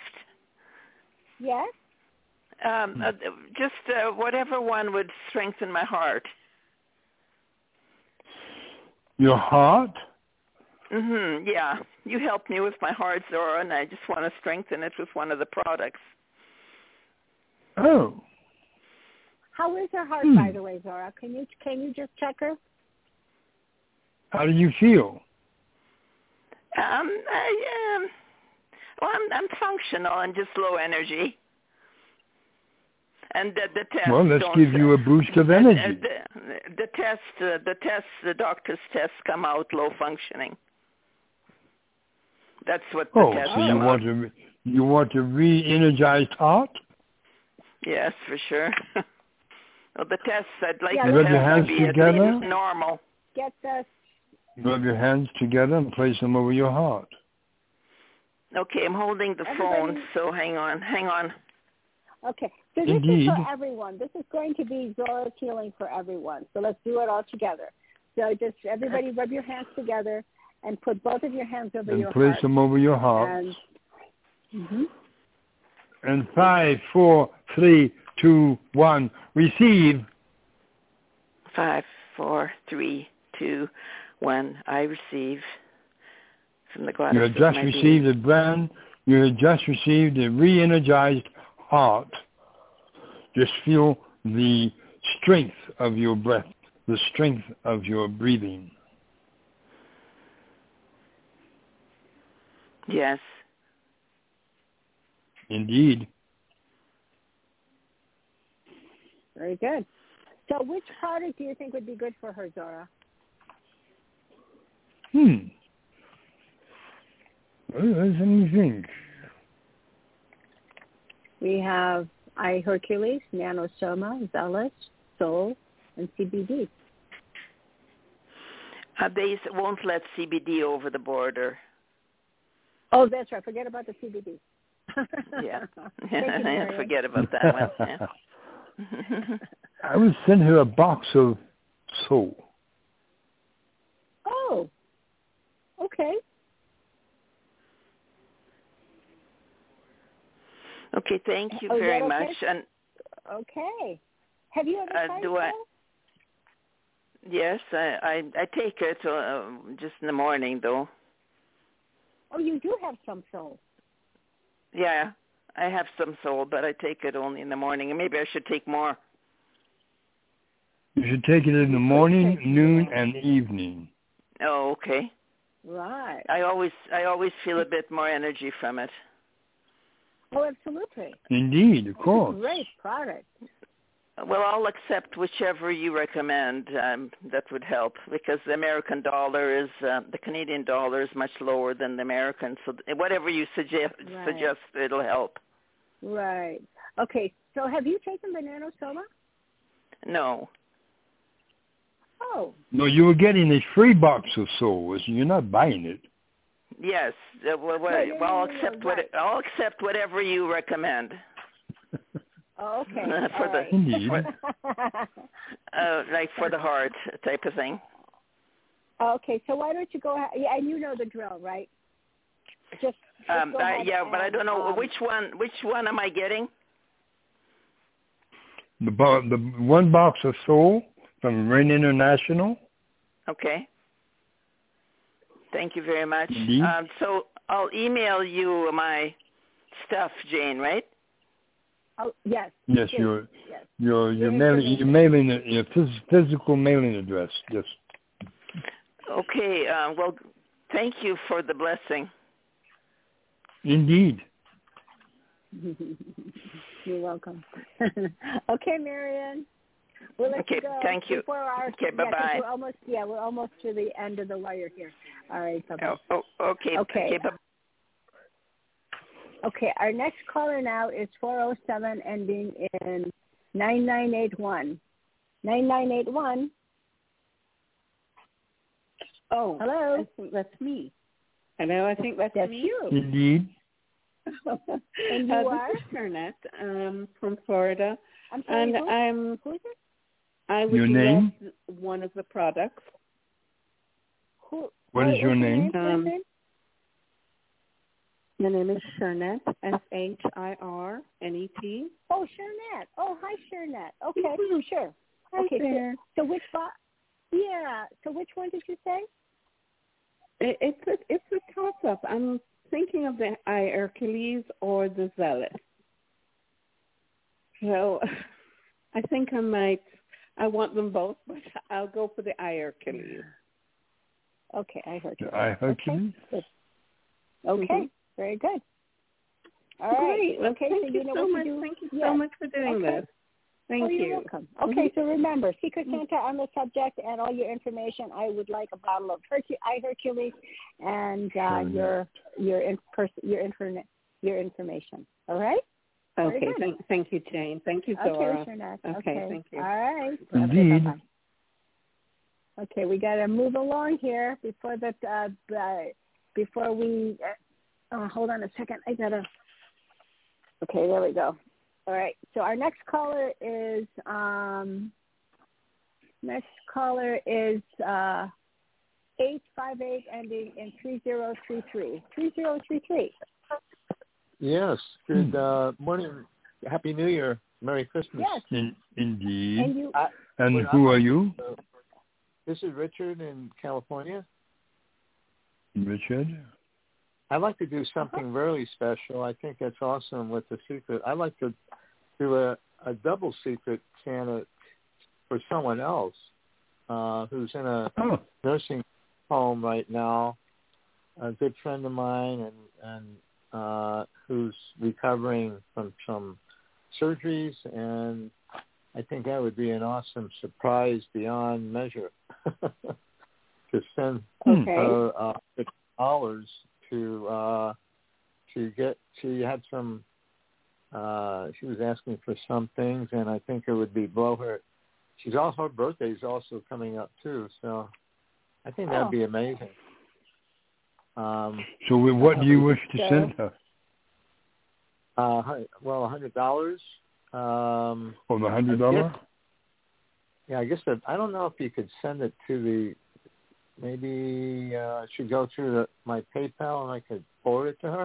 Yes. Um, uh, just uh, whatever one would strengthen my heart. Your heart? Mhm. Yeah. You helped me with my heart, Zora, and I just want to strengthen it with one of the products. Oh. How is her heart, Hmm. by the way, Zora? Can you can you just check her? How do you feel? Um. I, um. Well, I'm I'm functional and just low energy. And the, the test. Well, let's don't, give you a boost of energy. Uh, the, the test, uh, the tests, the doctor's tests come out low functioning. That's what the Oh, tests so you come out. want to re- you want a re-energized heart? Yes, for sure. Well, the tests, I'd like Yeah, the Rub your tests to hands be at together. least normal. Get the Rub your hands together and place them over your heart. Okay, I'm holding the Everybody- phone, so hang on, hang on. Okay. So this Indeed. is for everyone. This is going to be Zora's healing for everyone. So let's do it all together. So just everybody rub your hands together and put both of your hands over and your place heart. them over your heart. And, mm-hmm. and five, four, three, two, one, receive. Five, four, three, two, one. I receive from the goddess You have of just my received being. a brand. You have just received a re-energized heart. Just feel the strength of your breath, the strength of your breathing. Yes. Indeed. Very good. So which product do you think would be good for her, Zora? Hmm. Well, let me think. We have iHercules, Nanosoma, Zealous, Soul, and C B D. Uh, they won't let C B D over the border. Oh, that's right. Forget about the C B D. Yeah. Thank you, Marian. Forget about that one. Yeah. I would send her a box of soul. Oh, okay. Okay, thank you Oh, very okay? much. And okay. Have you ever uh, tried do I? soul? Yes, I, I I take it uh, just in the morning though. Oh, you do have some soul. Yeah, I have some soul, but I take it only in the morning. And maybe I should take more. You should take it in the morning, noon, and evening. Oh, okay. Right. I always I always feel a bit more energy from it. Oh, absolutely. Indeed, of course. Great product. Well, I'll accept whichever you recommend. Um, that would help because the American dollar is uh, the Canadian dollar is much lower than the American. So whatever you suggest, Right. suggest it'll help. Right. Okay. So have you taken the Nanosoma? No. Oh. No, you were getting a free box of soul. You're not buying it. Yes. Uh, well, well, No, no, well, I'll no, no, accept no, what right. I'll accept whatever you recommend. Oh, okay. for All the right. Indeed. uh, like for the heart type of thing. Okay. So why don't you go ahead? Yeah, and you know the drill, right? Just, just Um, go I, ahead yeah, but I and, don't know um, which one. Which one am I getting? The, bo- the one box of soul from Rain International. Okay. Thank you very much. Indeed. Um, so I'll email you my stuff, Jane. Right? Oh, yes. Yes, please. your Yes. your your Your mailing your mailing your phys- physical mailing address. Yes. Okay. Uh, well, thank you for the blessing. Indeed. You're welcome. Okay, Marian. We'll let Okay, you go. thank you. Before our, Okay, yeah, 'cause bye-bye. We're almost, yeah, we're almost to the end of the wire here. All right, bye-bye. Oh, oh, okay. Okay. Okay. Bye. Okay, our next caller now is four oh seven ending in nine nine eight one. nine nine eight one. Oh, hello. I think that's me. Hello, I think that's, that's me. you. Indeed. And you uh, are? This is Sharnette um, from Florida. I'm sorry, and who? I'm, Who is it? I would Your name? love one of the products. Who? What is your name? Um, my name is Sharnette, S H I R N E T. Oh, Sharnette. Oh, hi, Sharnette. Okay, sure. Hi Okay, there. so, so which box? Yeah. So which one did you say? It, it's a, it's a toss-up. I'm thinking of the iHercules or the Zealous. So I think I might, I want them both, but I'll go for the iHercules. Okay, I heard you. I heard you. Okay, okay. Mm-hmm. Very good. All right. Great. Well, okay, thank so you you know so what much. to do. Thank you Yes. so much for doing Okay. this. Thank oh, you. You're welcome. Okay, Mm-hmm. so remember, Secret Santa on the subject and all your information. I would like a bottle of Hercu- iHercules and uh, your your in pers- your informa- your information. All right. Very Okay. good. Thank, thank you, Jane. Thank you, Zora. Okay, Sharnette. Okay, Okay. thank you. All right. Indeed. Okay, bye-bye. Okay, we got to move along here before the uh, uh, before we. Uh, oh, hold on a second. I gotta. Okay, there we go. All right. So our next caller is um, Next caller is uh, eight five eight ending in three zero three three. three zero three three. Yes. Good uh, morning. Happy New Year. Merry Christmas. Yes. In, indeed. And, you, I, and who are you? Uh, this is Richard in California. Richard? I'd like to do something uh-huh. really special. I think that's awesome with the secret. I'd like to do a, a double secret Santa for someone else uh, who's in a oh. nursing home right now, a good friend of mine, and, and uh, who's recovering from some surgeries, and I think that would be an awesome surprise beyond measure to send okay. her uh, dollars to uh, to get. She had some. Uh, she was asking for some things, and I think it would be blow her. She's also her birthday is also coming up too, so I think that'd oh. be amazing. Um, so, what do you wish to so, send her? Uh, well, a hundred dollars. Um, oh, the hundred dollar. Yeah, I guess that, I don't know if you could send it to the. Maybe uh, it should go through the, my PayPal, and I could forward it to her.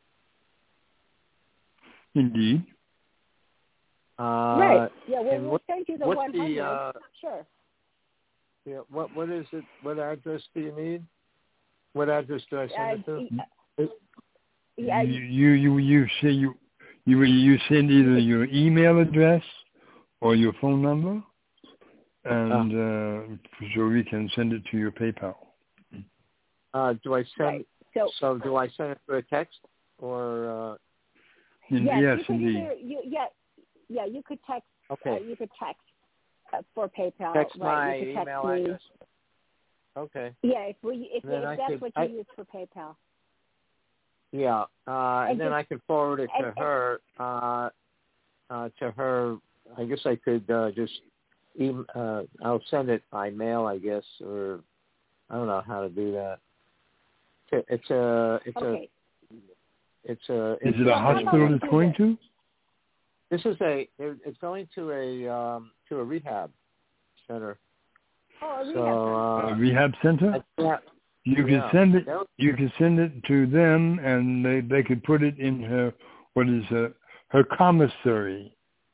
Indeed. Uh, right. Yeah, we'll, we'll what, send you the what's one hundred. The, uh, sure. Yeah. What What is it? What address do you need? What address do I send uh, it to? Uh, yeah. You you you, you say you you you send either your email address or your phone number, and uh, so we can send it to your PayPal. Uh, do I send? Right. So, so do I send it through a text or? Uh, in, yes, yes, you could indeed. Either, you, yeah, yeah, you could text. Okay. Uh, you could text uh, for PayPal. Text right? my you could text email me. address. Okay. Yeah, if we if, if that's could, what you I, use for PayPal. Yeah, uh, and, and then just, I can forward it to and, her. Uh, uh, to her, I guess I could uh, just. Even, uh, I'll send it by mail, I guess, or I don't know how to do that. It's a. It's okay. a. It's a. Is it's it a hospital it's going to? This is a. It's going to a um, to a rehab center. Oh, a rehab so, center. Uh, a rehab center. Yeah. You can yeah. send it. You can send it to them, and they they could put it in her what is her her commissary.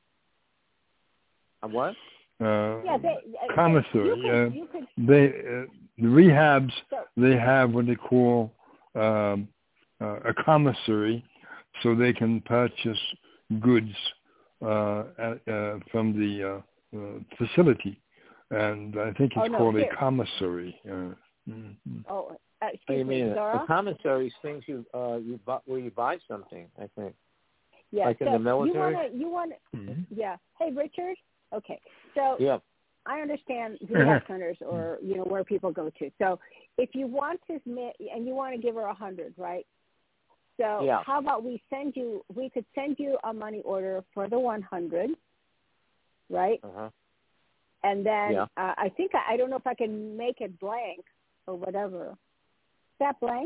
A what? Uh, yeah, they, commissary. You could, uh, you could, they uh, the rehabs so, they have what they call um, uh, a commissary, so they can purchase goods uh, at, uh, from the uh, uh, facility, and I think it's oh, no, called here. a commissary. Uh, mm-hmm. Oh, uh, excuse what do you me, mean? Zara? A commissary is things you uh, you buy, where you buy something. I think. Yeah. Like so in the military. You wanna, you want mm-hmm. Yeah. Hey, Richard. Okay. So. Yeah. I understand rehab centers or, you know, where people go to. So if you want to, and you want to give her a hundred, right? So yeah. how about we send you, we could send you a money order for the one hundred, right? Uh-huh. And then yeah. uh, I think, I, I don't know if I can make it blank or whatever. Is that blank?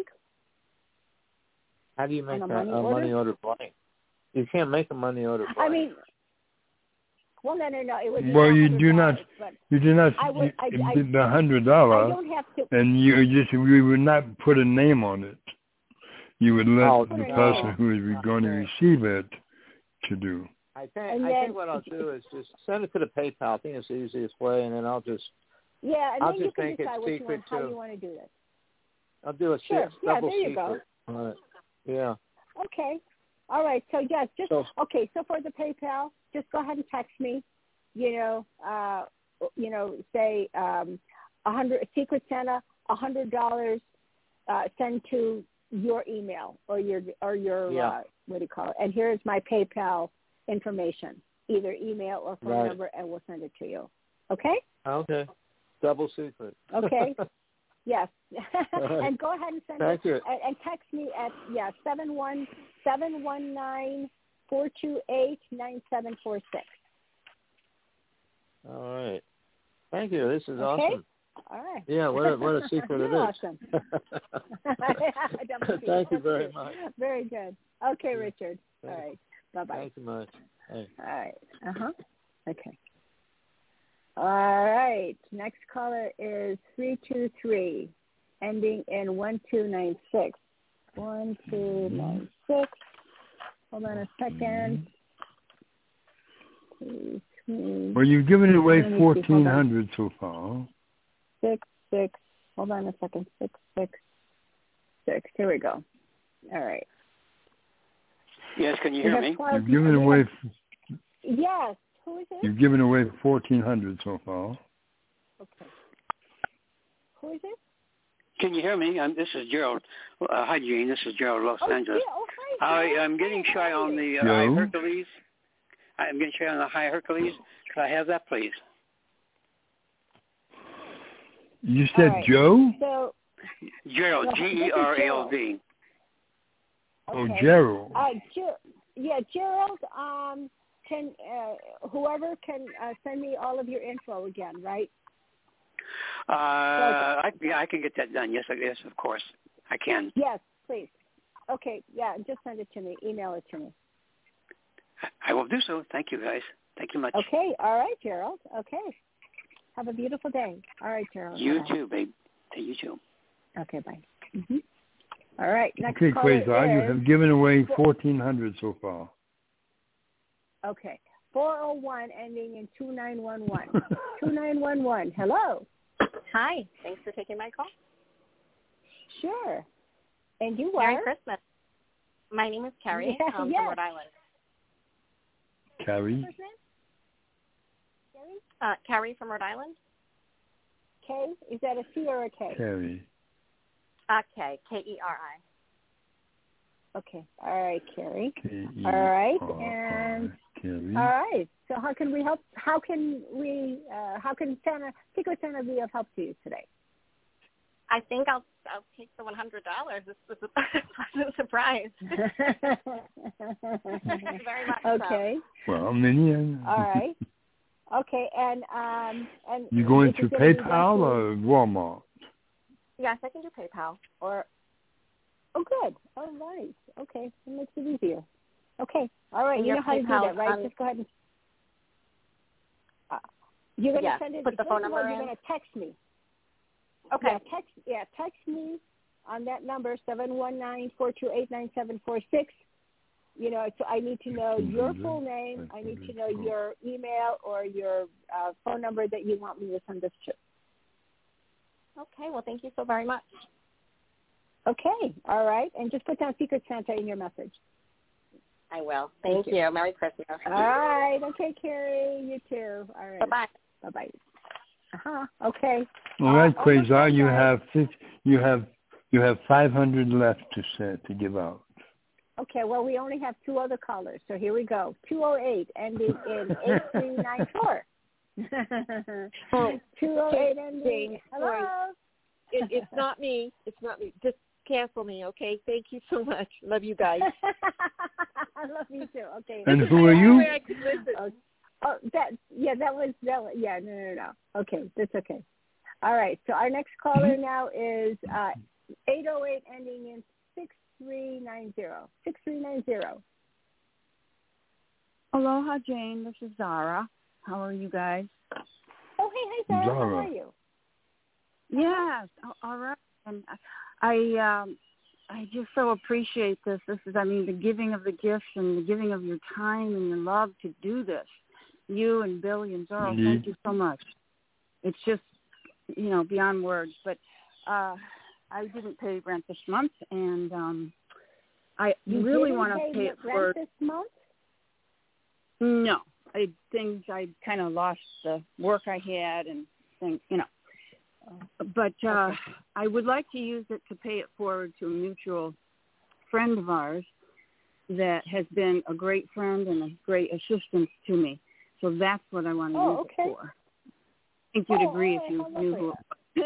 How do you make a, a, money, a order? money order blank? You can't make a money order blank. I mean, well, no, no, no. It would be well, you do not. You do not. I would, I, you, I, the hundred dollar. I don't have to. And you just we would not put a name on it. You would let oh, the no. person who is going to receive it to do. I think. And I then, think what I'll do is just send it to the PayPal. I think it's the easiest way, and then I'll just. Yeah, and I'll then just you can make decide it what you want, how too. you want to do this. I'll do a sure. six, yeah, double there you secret. go. Uh, yeah. Okay. All right. So yes, just so, okay. So for the PayPal, just go ahead and text me. You know, uh, you know, say um, a hundred Secret Santa, a hundred dollars, uh, send to your email or your or your yeah. uh, what do you call it? And here's my PayPal information, either email or phone right. number, and we'll send it to you. Okay. Okay. Double secret. Okay. Yes. Right. And go ahead and send Thank it you. and, and text me at yeah seven one seven one nine four two eight nine seven four six. All right. Thank you. This is okay? awesome. All right. Yeah, what a, what a secret it is. Awesome. Thank you very much. Very good. Okay, Richard. All right. Bye-bye. Thank you much. Hey. All right. Uh-huh. Okay. All right. Next caller is three two three, ending in one two nine six. one two nine six. Hold on a second. Two, three. Well, you've given away fourteen hundred so far. Six, six. Hold on a second. Six, six, six. Here we go. All right. Yes, can you hear me? You've given away. Yes. Who is it? You've given away fourteen hundred so far. Okay. Who is it? Can you hear me? Um, this is Gerald. Uh, hi, Gene. This is Gerald, Los oh, Angeles. Yeah. Oh, hi, I, I'm getting shy on the uh, Joe? High Hercules. I'm getting shy on the High Hercules. Could I have that, please? You said right. Joe? So, Gerald, G E R A L D. Okay. Oh, Gerald. Uh, Ger- yeah, Gerald. Um, can uh, whoever can uh, send me all of your info again, right? Uh, I, yeah, I can get that done. Yes, yes, of course, I can. Yes, please. Okay, yeah, just send it to me. Email it to me. I will do so. Thank you, guys. Thank you much. Okay, all right, Gerald. Okay. Have a beautiful day. All right, Gerald. You bye. too, babe. You too. Okay, bye. Mm-hmm. All right, next Okay, caller Quasar, you is... have given away fourteen hundred so far. Okay. four oh one ending in two nine one one. two nine one one. Hello. Hi. Thanks for taking my call. Sure. And you are? Merry Christmas. My name is Carrie. Yeah, I'm yes. from Rhode Island. Carrie? Carrie? Uh, Carrie from Rhode Island. K? Is that a C or a K? Carrie. Uh, K. K E R I. Okay. All right, Carrie. K E All right. R I. And Carrie. all right. So how can we help? How can we? Uh, how can Santa, Secret Santa, be of help to you today? I think I'll I'll take the one hundred dollars. This was a pleasant surprise. Very much okay. so. Well, Minion. All right. Okay, and um, and You going if to you get PayPal or Walmart? Yes, I can do PayPal. Or oh, good. All right. Okay, that makes it easier. Okay. All right. And you your know how to do PayPal, that, right? um, Just go ahead and uh, you're going to yes, send it. put the phone number all, in. You're going to text me. Okay. Yeah, text. Yeah, text me on that number seven one nine four two eight nine seven four six. You know, so I need to know your full name. I need to know your email or your uh, phone number that you want me to send this to. Okay. Well, thank you so very much. Okay. All right. And just put down Secret Santa in your message. I will. Thank, Thank you. you. Merry Christmas. All right. Okay, Carrie. You too. All right. Bye-bye. Bye-bye. Uh-huh. Okay. All right, uh, Quasar, you have you have you have five hundred left to send to give out. Okay, well, we only have two other callers, so here we go. two oh eight, ending in eight three nine four. Oh, two oh eight, ending. Hello? Right. It, it's not me. It's not me. Just cancel me, okay? Thank you so much. Love you guys. I love you too. Okay. And who are you? I could listen. Oh, oh, that, yeah, that was, that was, yeah, no, no, no. Okay, that's okay. All right, so our next caller now is uh, eight oh eight, ending in six three nine zero. six three nine zero. Aloha, Jane. This is Zara. How are you guys? Oh, hey, hi, Zara. Zara. How are you? Yes. Oh, all right. And I, um, I just so appreciate this. This is, I mean, the giving of the gifts and the giving of your time and your love to do this. You and Billy and Zara, Indeed. thank you so much. It's just, you know, beyond words. But uh, I didn't pay rent this month, and um, I You really didn't want to pay pay it rent for. this month? No, I things I kind of lost the work I had and things, you know. But uh, Okay. I would like to use it to pay it forward to a mutual friend of ours that has been a great friend and a great assistance to me. So that's what I want to Oh, use okay. it for. I think you'd Oh, agree all if you right, how knew lovely. who.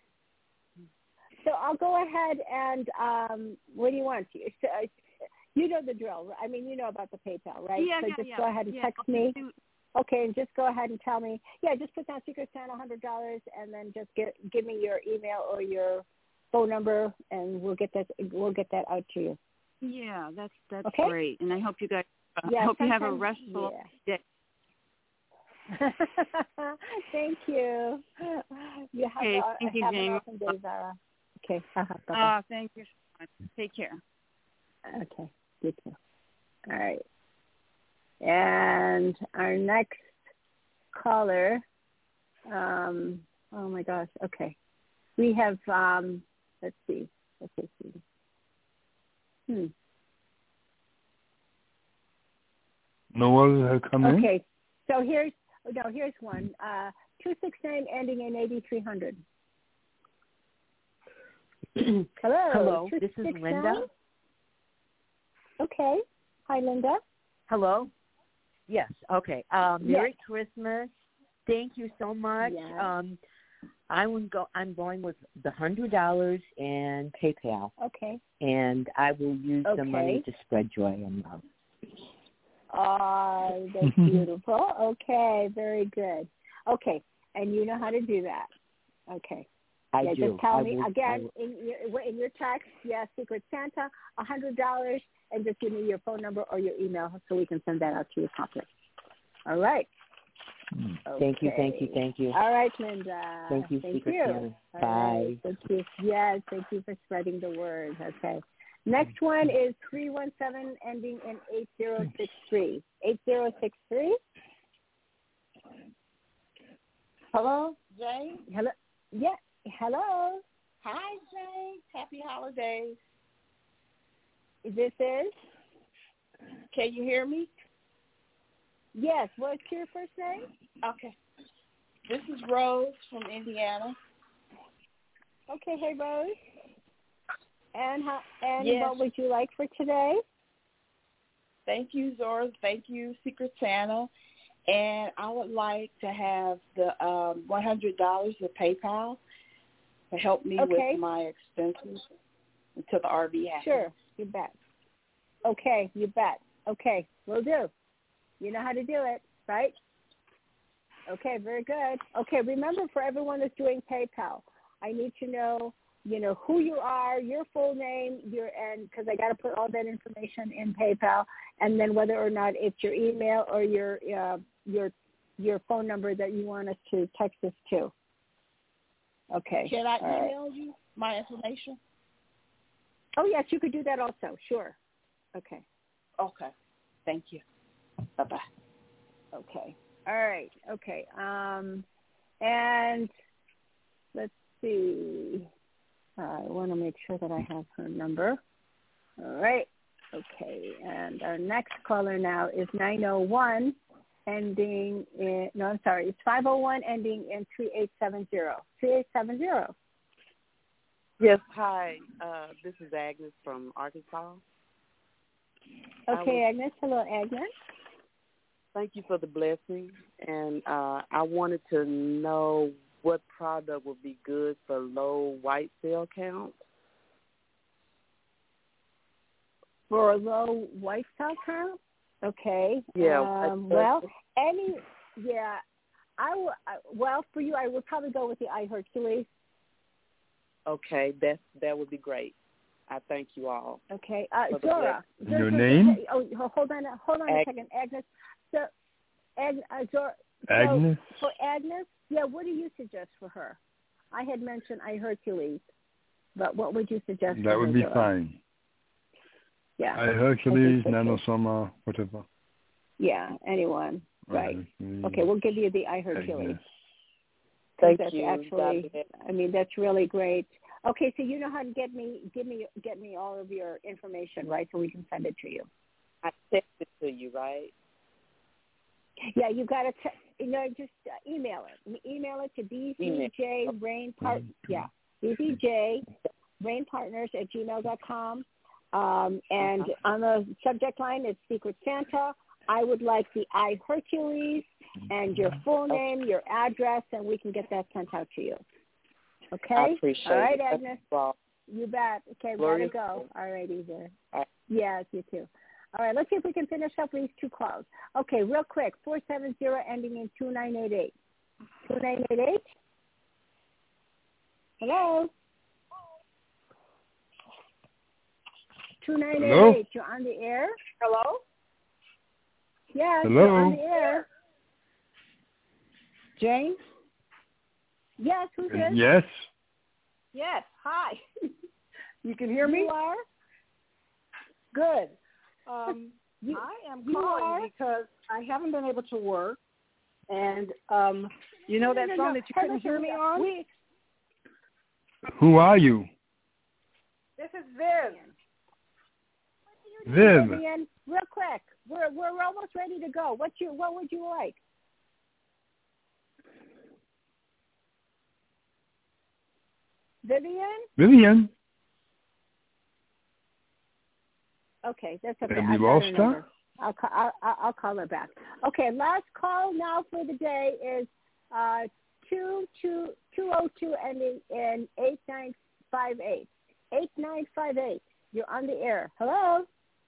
So I'll go ahead and um, what do you want? You, so, uh, you know the drill. I mean, you know about the PayPal, right? Yeah, so yeah, just yeah. go ahead and Yeah, text I'll me. do- Okay, and just go ahead and tell me. Yeah, just put down Secret Santa one hundred dollars, and then just get give me your email or your phone number, and we'll get that we'll get that out to you. Yeah, that's that's Okay? great. And I hope you guys. Uh, Yeah, I hope you have a sometimes- restful yeah. day. Thank you. You have, Okay, uh, thank you, have an Jane. awesome day, Zara. Okay. Uh-huh. Uh, thank you so much. Take care. Okay. You too. All right. And our next caller, um, oh my gosh, okay. We have, um, let's see, let's see. Hmm. No others have come in? Okay, so here's, no, here's one. Uh, two six nine ending in eighty-three hundred. Hello. Hello, this is Linda. Okay. Hi, Linda. Hello. Yes. Okay. Uh, Merry Yes. Christmas. Thank you so much. Yes. Um, I will go. I'm going with the hundred dollars and PayPal. Okay. And I will use the Okay. money to spread joy and love. Oh, that's beautiful. Okay, very good. Okay, and you know how to do that. Okay. I yeah, do. Just tell I me will- again in your in your text. Yeah, Secret Santa, a hundred dollars, and just give me your phone number or your email so we can send that out to you promptly. All right. Thank you. Okay. Thank you. Thank you. All right, Linda. Thank you, Thank Secret you. Santa. All Bye. right. Thank you. Yes, thank you for spreading the word. Okay. Next one is three one seven ending in eight zero six three. eight zero six three. Hello, Jane. Hello. Yeah. Hello. Hi, Jane. Happy holidays. This is? Can you hear me? Yes. What's your first name? Okay. This is Rose from Indiana. Okay. Hey, Rose. And how, and Yes. what would you like for today? Thank you, Zora. Thank you, Secret Santa. And I would like to have the um, one hundred dollars of PayPal to help me Okay. with my expenses until the R V happens. Sure. You bet. Okay. You bet. Okay. Will do. You know how to do it, right? Okay. Very good. Okay. Remember, for everyone that's doing PayPal, I need to know, you know, who you are, your full name, your and because I got to put all that information in PayPal, and then whether or not it's your email or your uh, your your phone number that you want us to text us to. Okay. Can I All right. email you my information? Oh yes, you could do that also. Sure. Okay. Okay. Thank you. Bye bye. Okay. All right. Okay. Um, and let's see. I want to make sure that I have her number. All right. Okay. And our next caller now is nine oh one, ending in, no, I'm sorry, it's five oh one, ending in three eight seven zero. three eight seven zero. Yes, hi. Uh, this is Agnes from Arkansas. Okay, was, Agnes. Hello, Agnes. Thank you for the blessing. And uh, I wanted to know what product would be good for low white cell count. For a low white cell count? Okay. Yeah. Um, well, any, yeah, I w- well, for you, I would probably go with the iHercules. Okay, that that would be great. I thank you all. Okay. Uh, for the Zora. blessing. Your name? Oh, hold on, hold on Ag- a second, Agnes. So, Ag, uh, Zora, so Agnes? for Agnes, yeah, what do you suggest for her? I had mentioned iHercules, but what would you suggest for That her, would be Zora? fine. Yeah. I Hercules, Okay, okay. Nanosoma, whatever. Yeah, anyone. Right. Hercules, Okay, we'll give you the iHercules. Agnes. Thank that's you. Actually, God I mean, that's really great. Okay, so you know how to get me, give me, get me all of your information, right? So we can send it to you. I text it to you, right? Yeah, you got to, you know, just uh, email it. Email it to B Z J Rain Part. Yeah, B Z J Rain Partners at gmail dot com. Um, and Uh-huh. on the subject line, it's Secret Santa. I would like the iHercules and your full name, your address, and we can get that sent out to you. Okay? I appreciate All right, it. Agnes. Well, You bet. Okay, Glorious. gotta go. All righty there. All right. Yes, you too. All right, let's see if we can finish up these two calls. Okay, real quick, four seven zero ending in two nine eight eight. two nine eight eight? Hello? two nine eight eight, you're on the air? Hello? Yes, Hello? you're on the air. Jane? Yes, who's this? Yes. Yes, hi. You can hear me? You are? Good. Um, you, I am you calling are? because I haven't been able to work. And um, you know no, that no, song no. that you Hey, couldn't listen, hear me on? We, Who are you? This is Viv. Viv. Vivian, real quick. We're we're almost ready to go. What you what would you like? Vivian? Vivian. Okay, that's okay. Have I you got lost her her? number. I'll, call, I'll, I'll call her back. Okay, last call now for the day is uh, two two two oh two ending in eight nine five eight. eight nine five eight. You're on the air. Hello?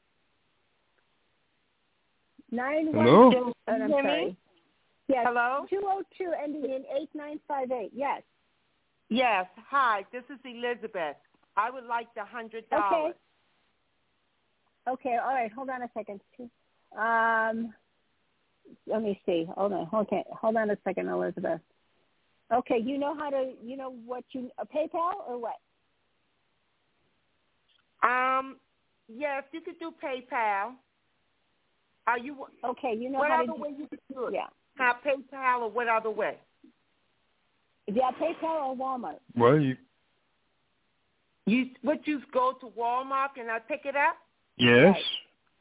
nine one Hello? two. Oh, I'm sorry. Yes. Hello? two oh two ending in eight nine five eight. Yes. Yes. Hi, this is Elizabeth. I would like the one hundred dollars. Okay. Okay, all right. Hold on a second. Um, let me see. Hold on. Okay, hold on a second, Elizabeth. Okay, you know how to, you know what you, a PayPal or what? Um, yes, you could do PayPal. Are you okay? You know what how other to do, way you could do it? Yeah. How PayPal or what other way? Yeah, PayPal or Walmart. Well, you. You would you go to Walmart and I pick it up? Yes. Right.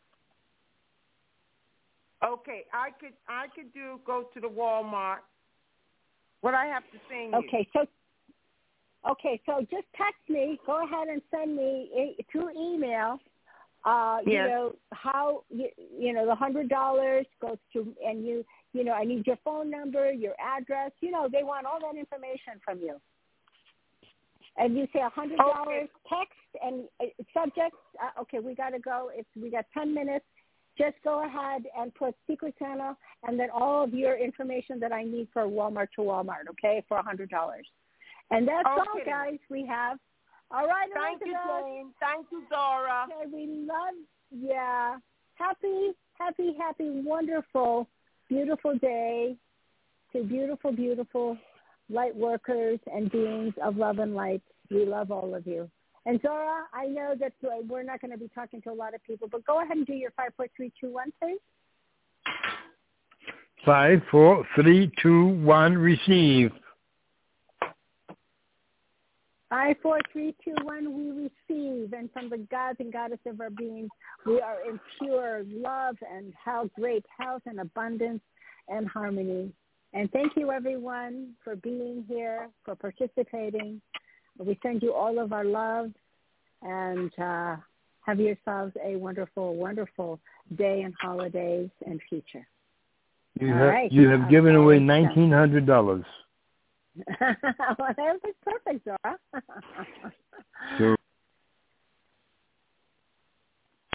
Okay, I could I could do go to the Walmart. What I have to send you? Okay, so okay, so just text me. Go ahead and send me a, through email. Uh, yes. You know how you, you know the hundred dollars goes to, and you you know I need your phone number, your address. You know they want all that information from you. And you say a hundred dollars okay. text and uh, subject. Uh, okay, we got to go. It's we got ten minutes. Just go ahead and put Secret Santa and then all of your information that I need for Walmart to Walmart. Okay, for a hundred dollars. And that's okay. all, guys. We have. All right, thank Elizabeth. you, Jane. Thank you, Dora. Okay, we love. Yeah, happy, happy, happy, wonderful, beautiful day to beautiful, beautiful light workers and beings of love and light. We love all of you. And Zora, I know that we're not going to be talking to a lot of people, but go ahead and do your five, four, three, two, one, please. Five, four, three, two, one, receive. Five, four, three, two, one, we receive. And from the gods and goddesses of our beings, we are in pure love and health, great health and abundance and harmony. And thank you, everyone, for being here, for participating. We send you all of our love, and uh, have yourselves a wonderful, wonderful day and holidays and future. You all have, right. you have uh, given away nineteen hundred dollars. Well, that was perfect, Zora.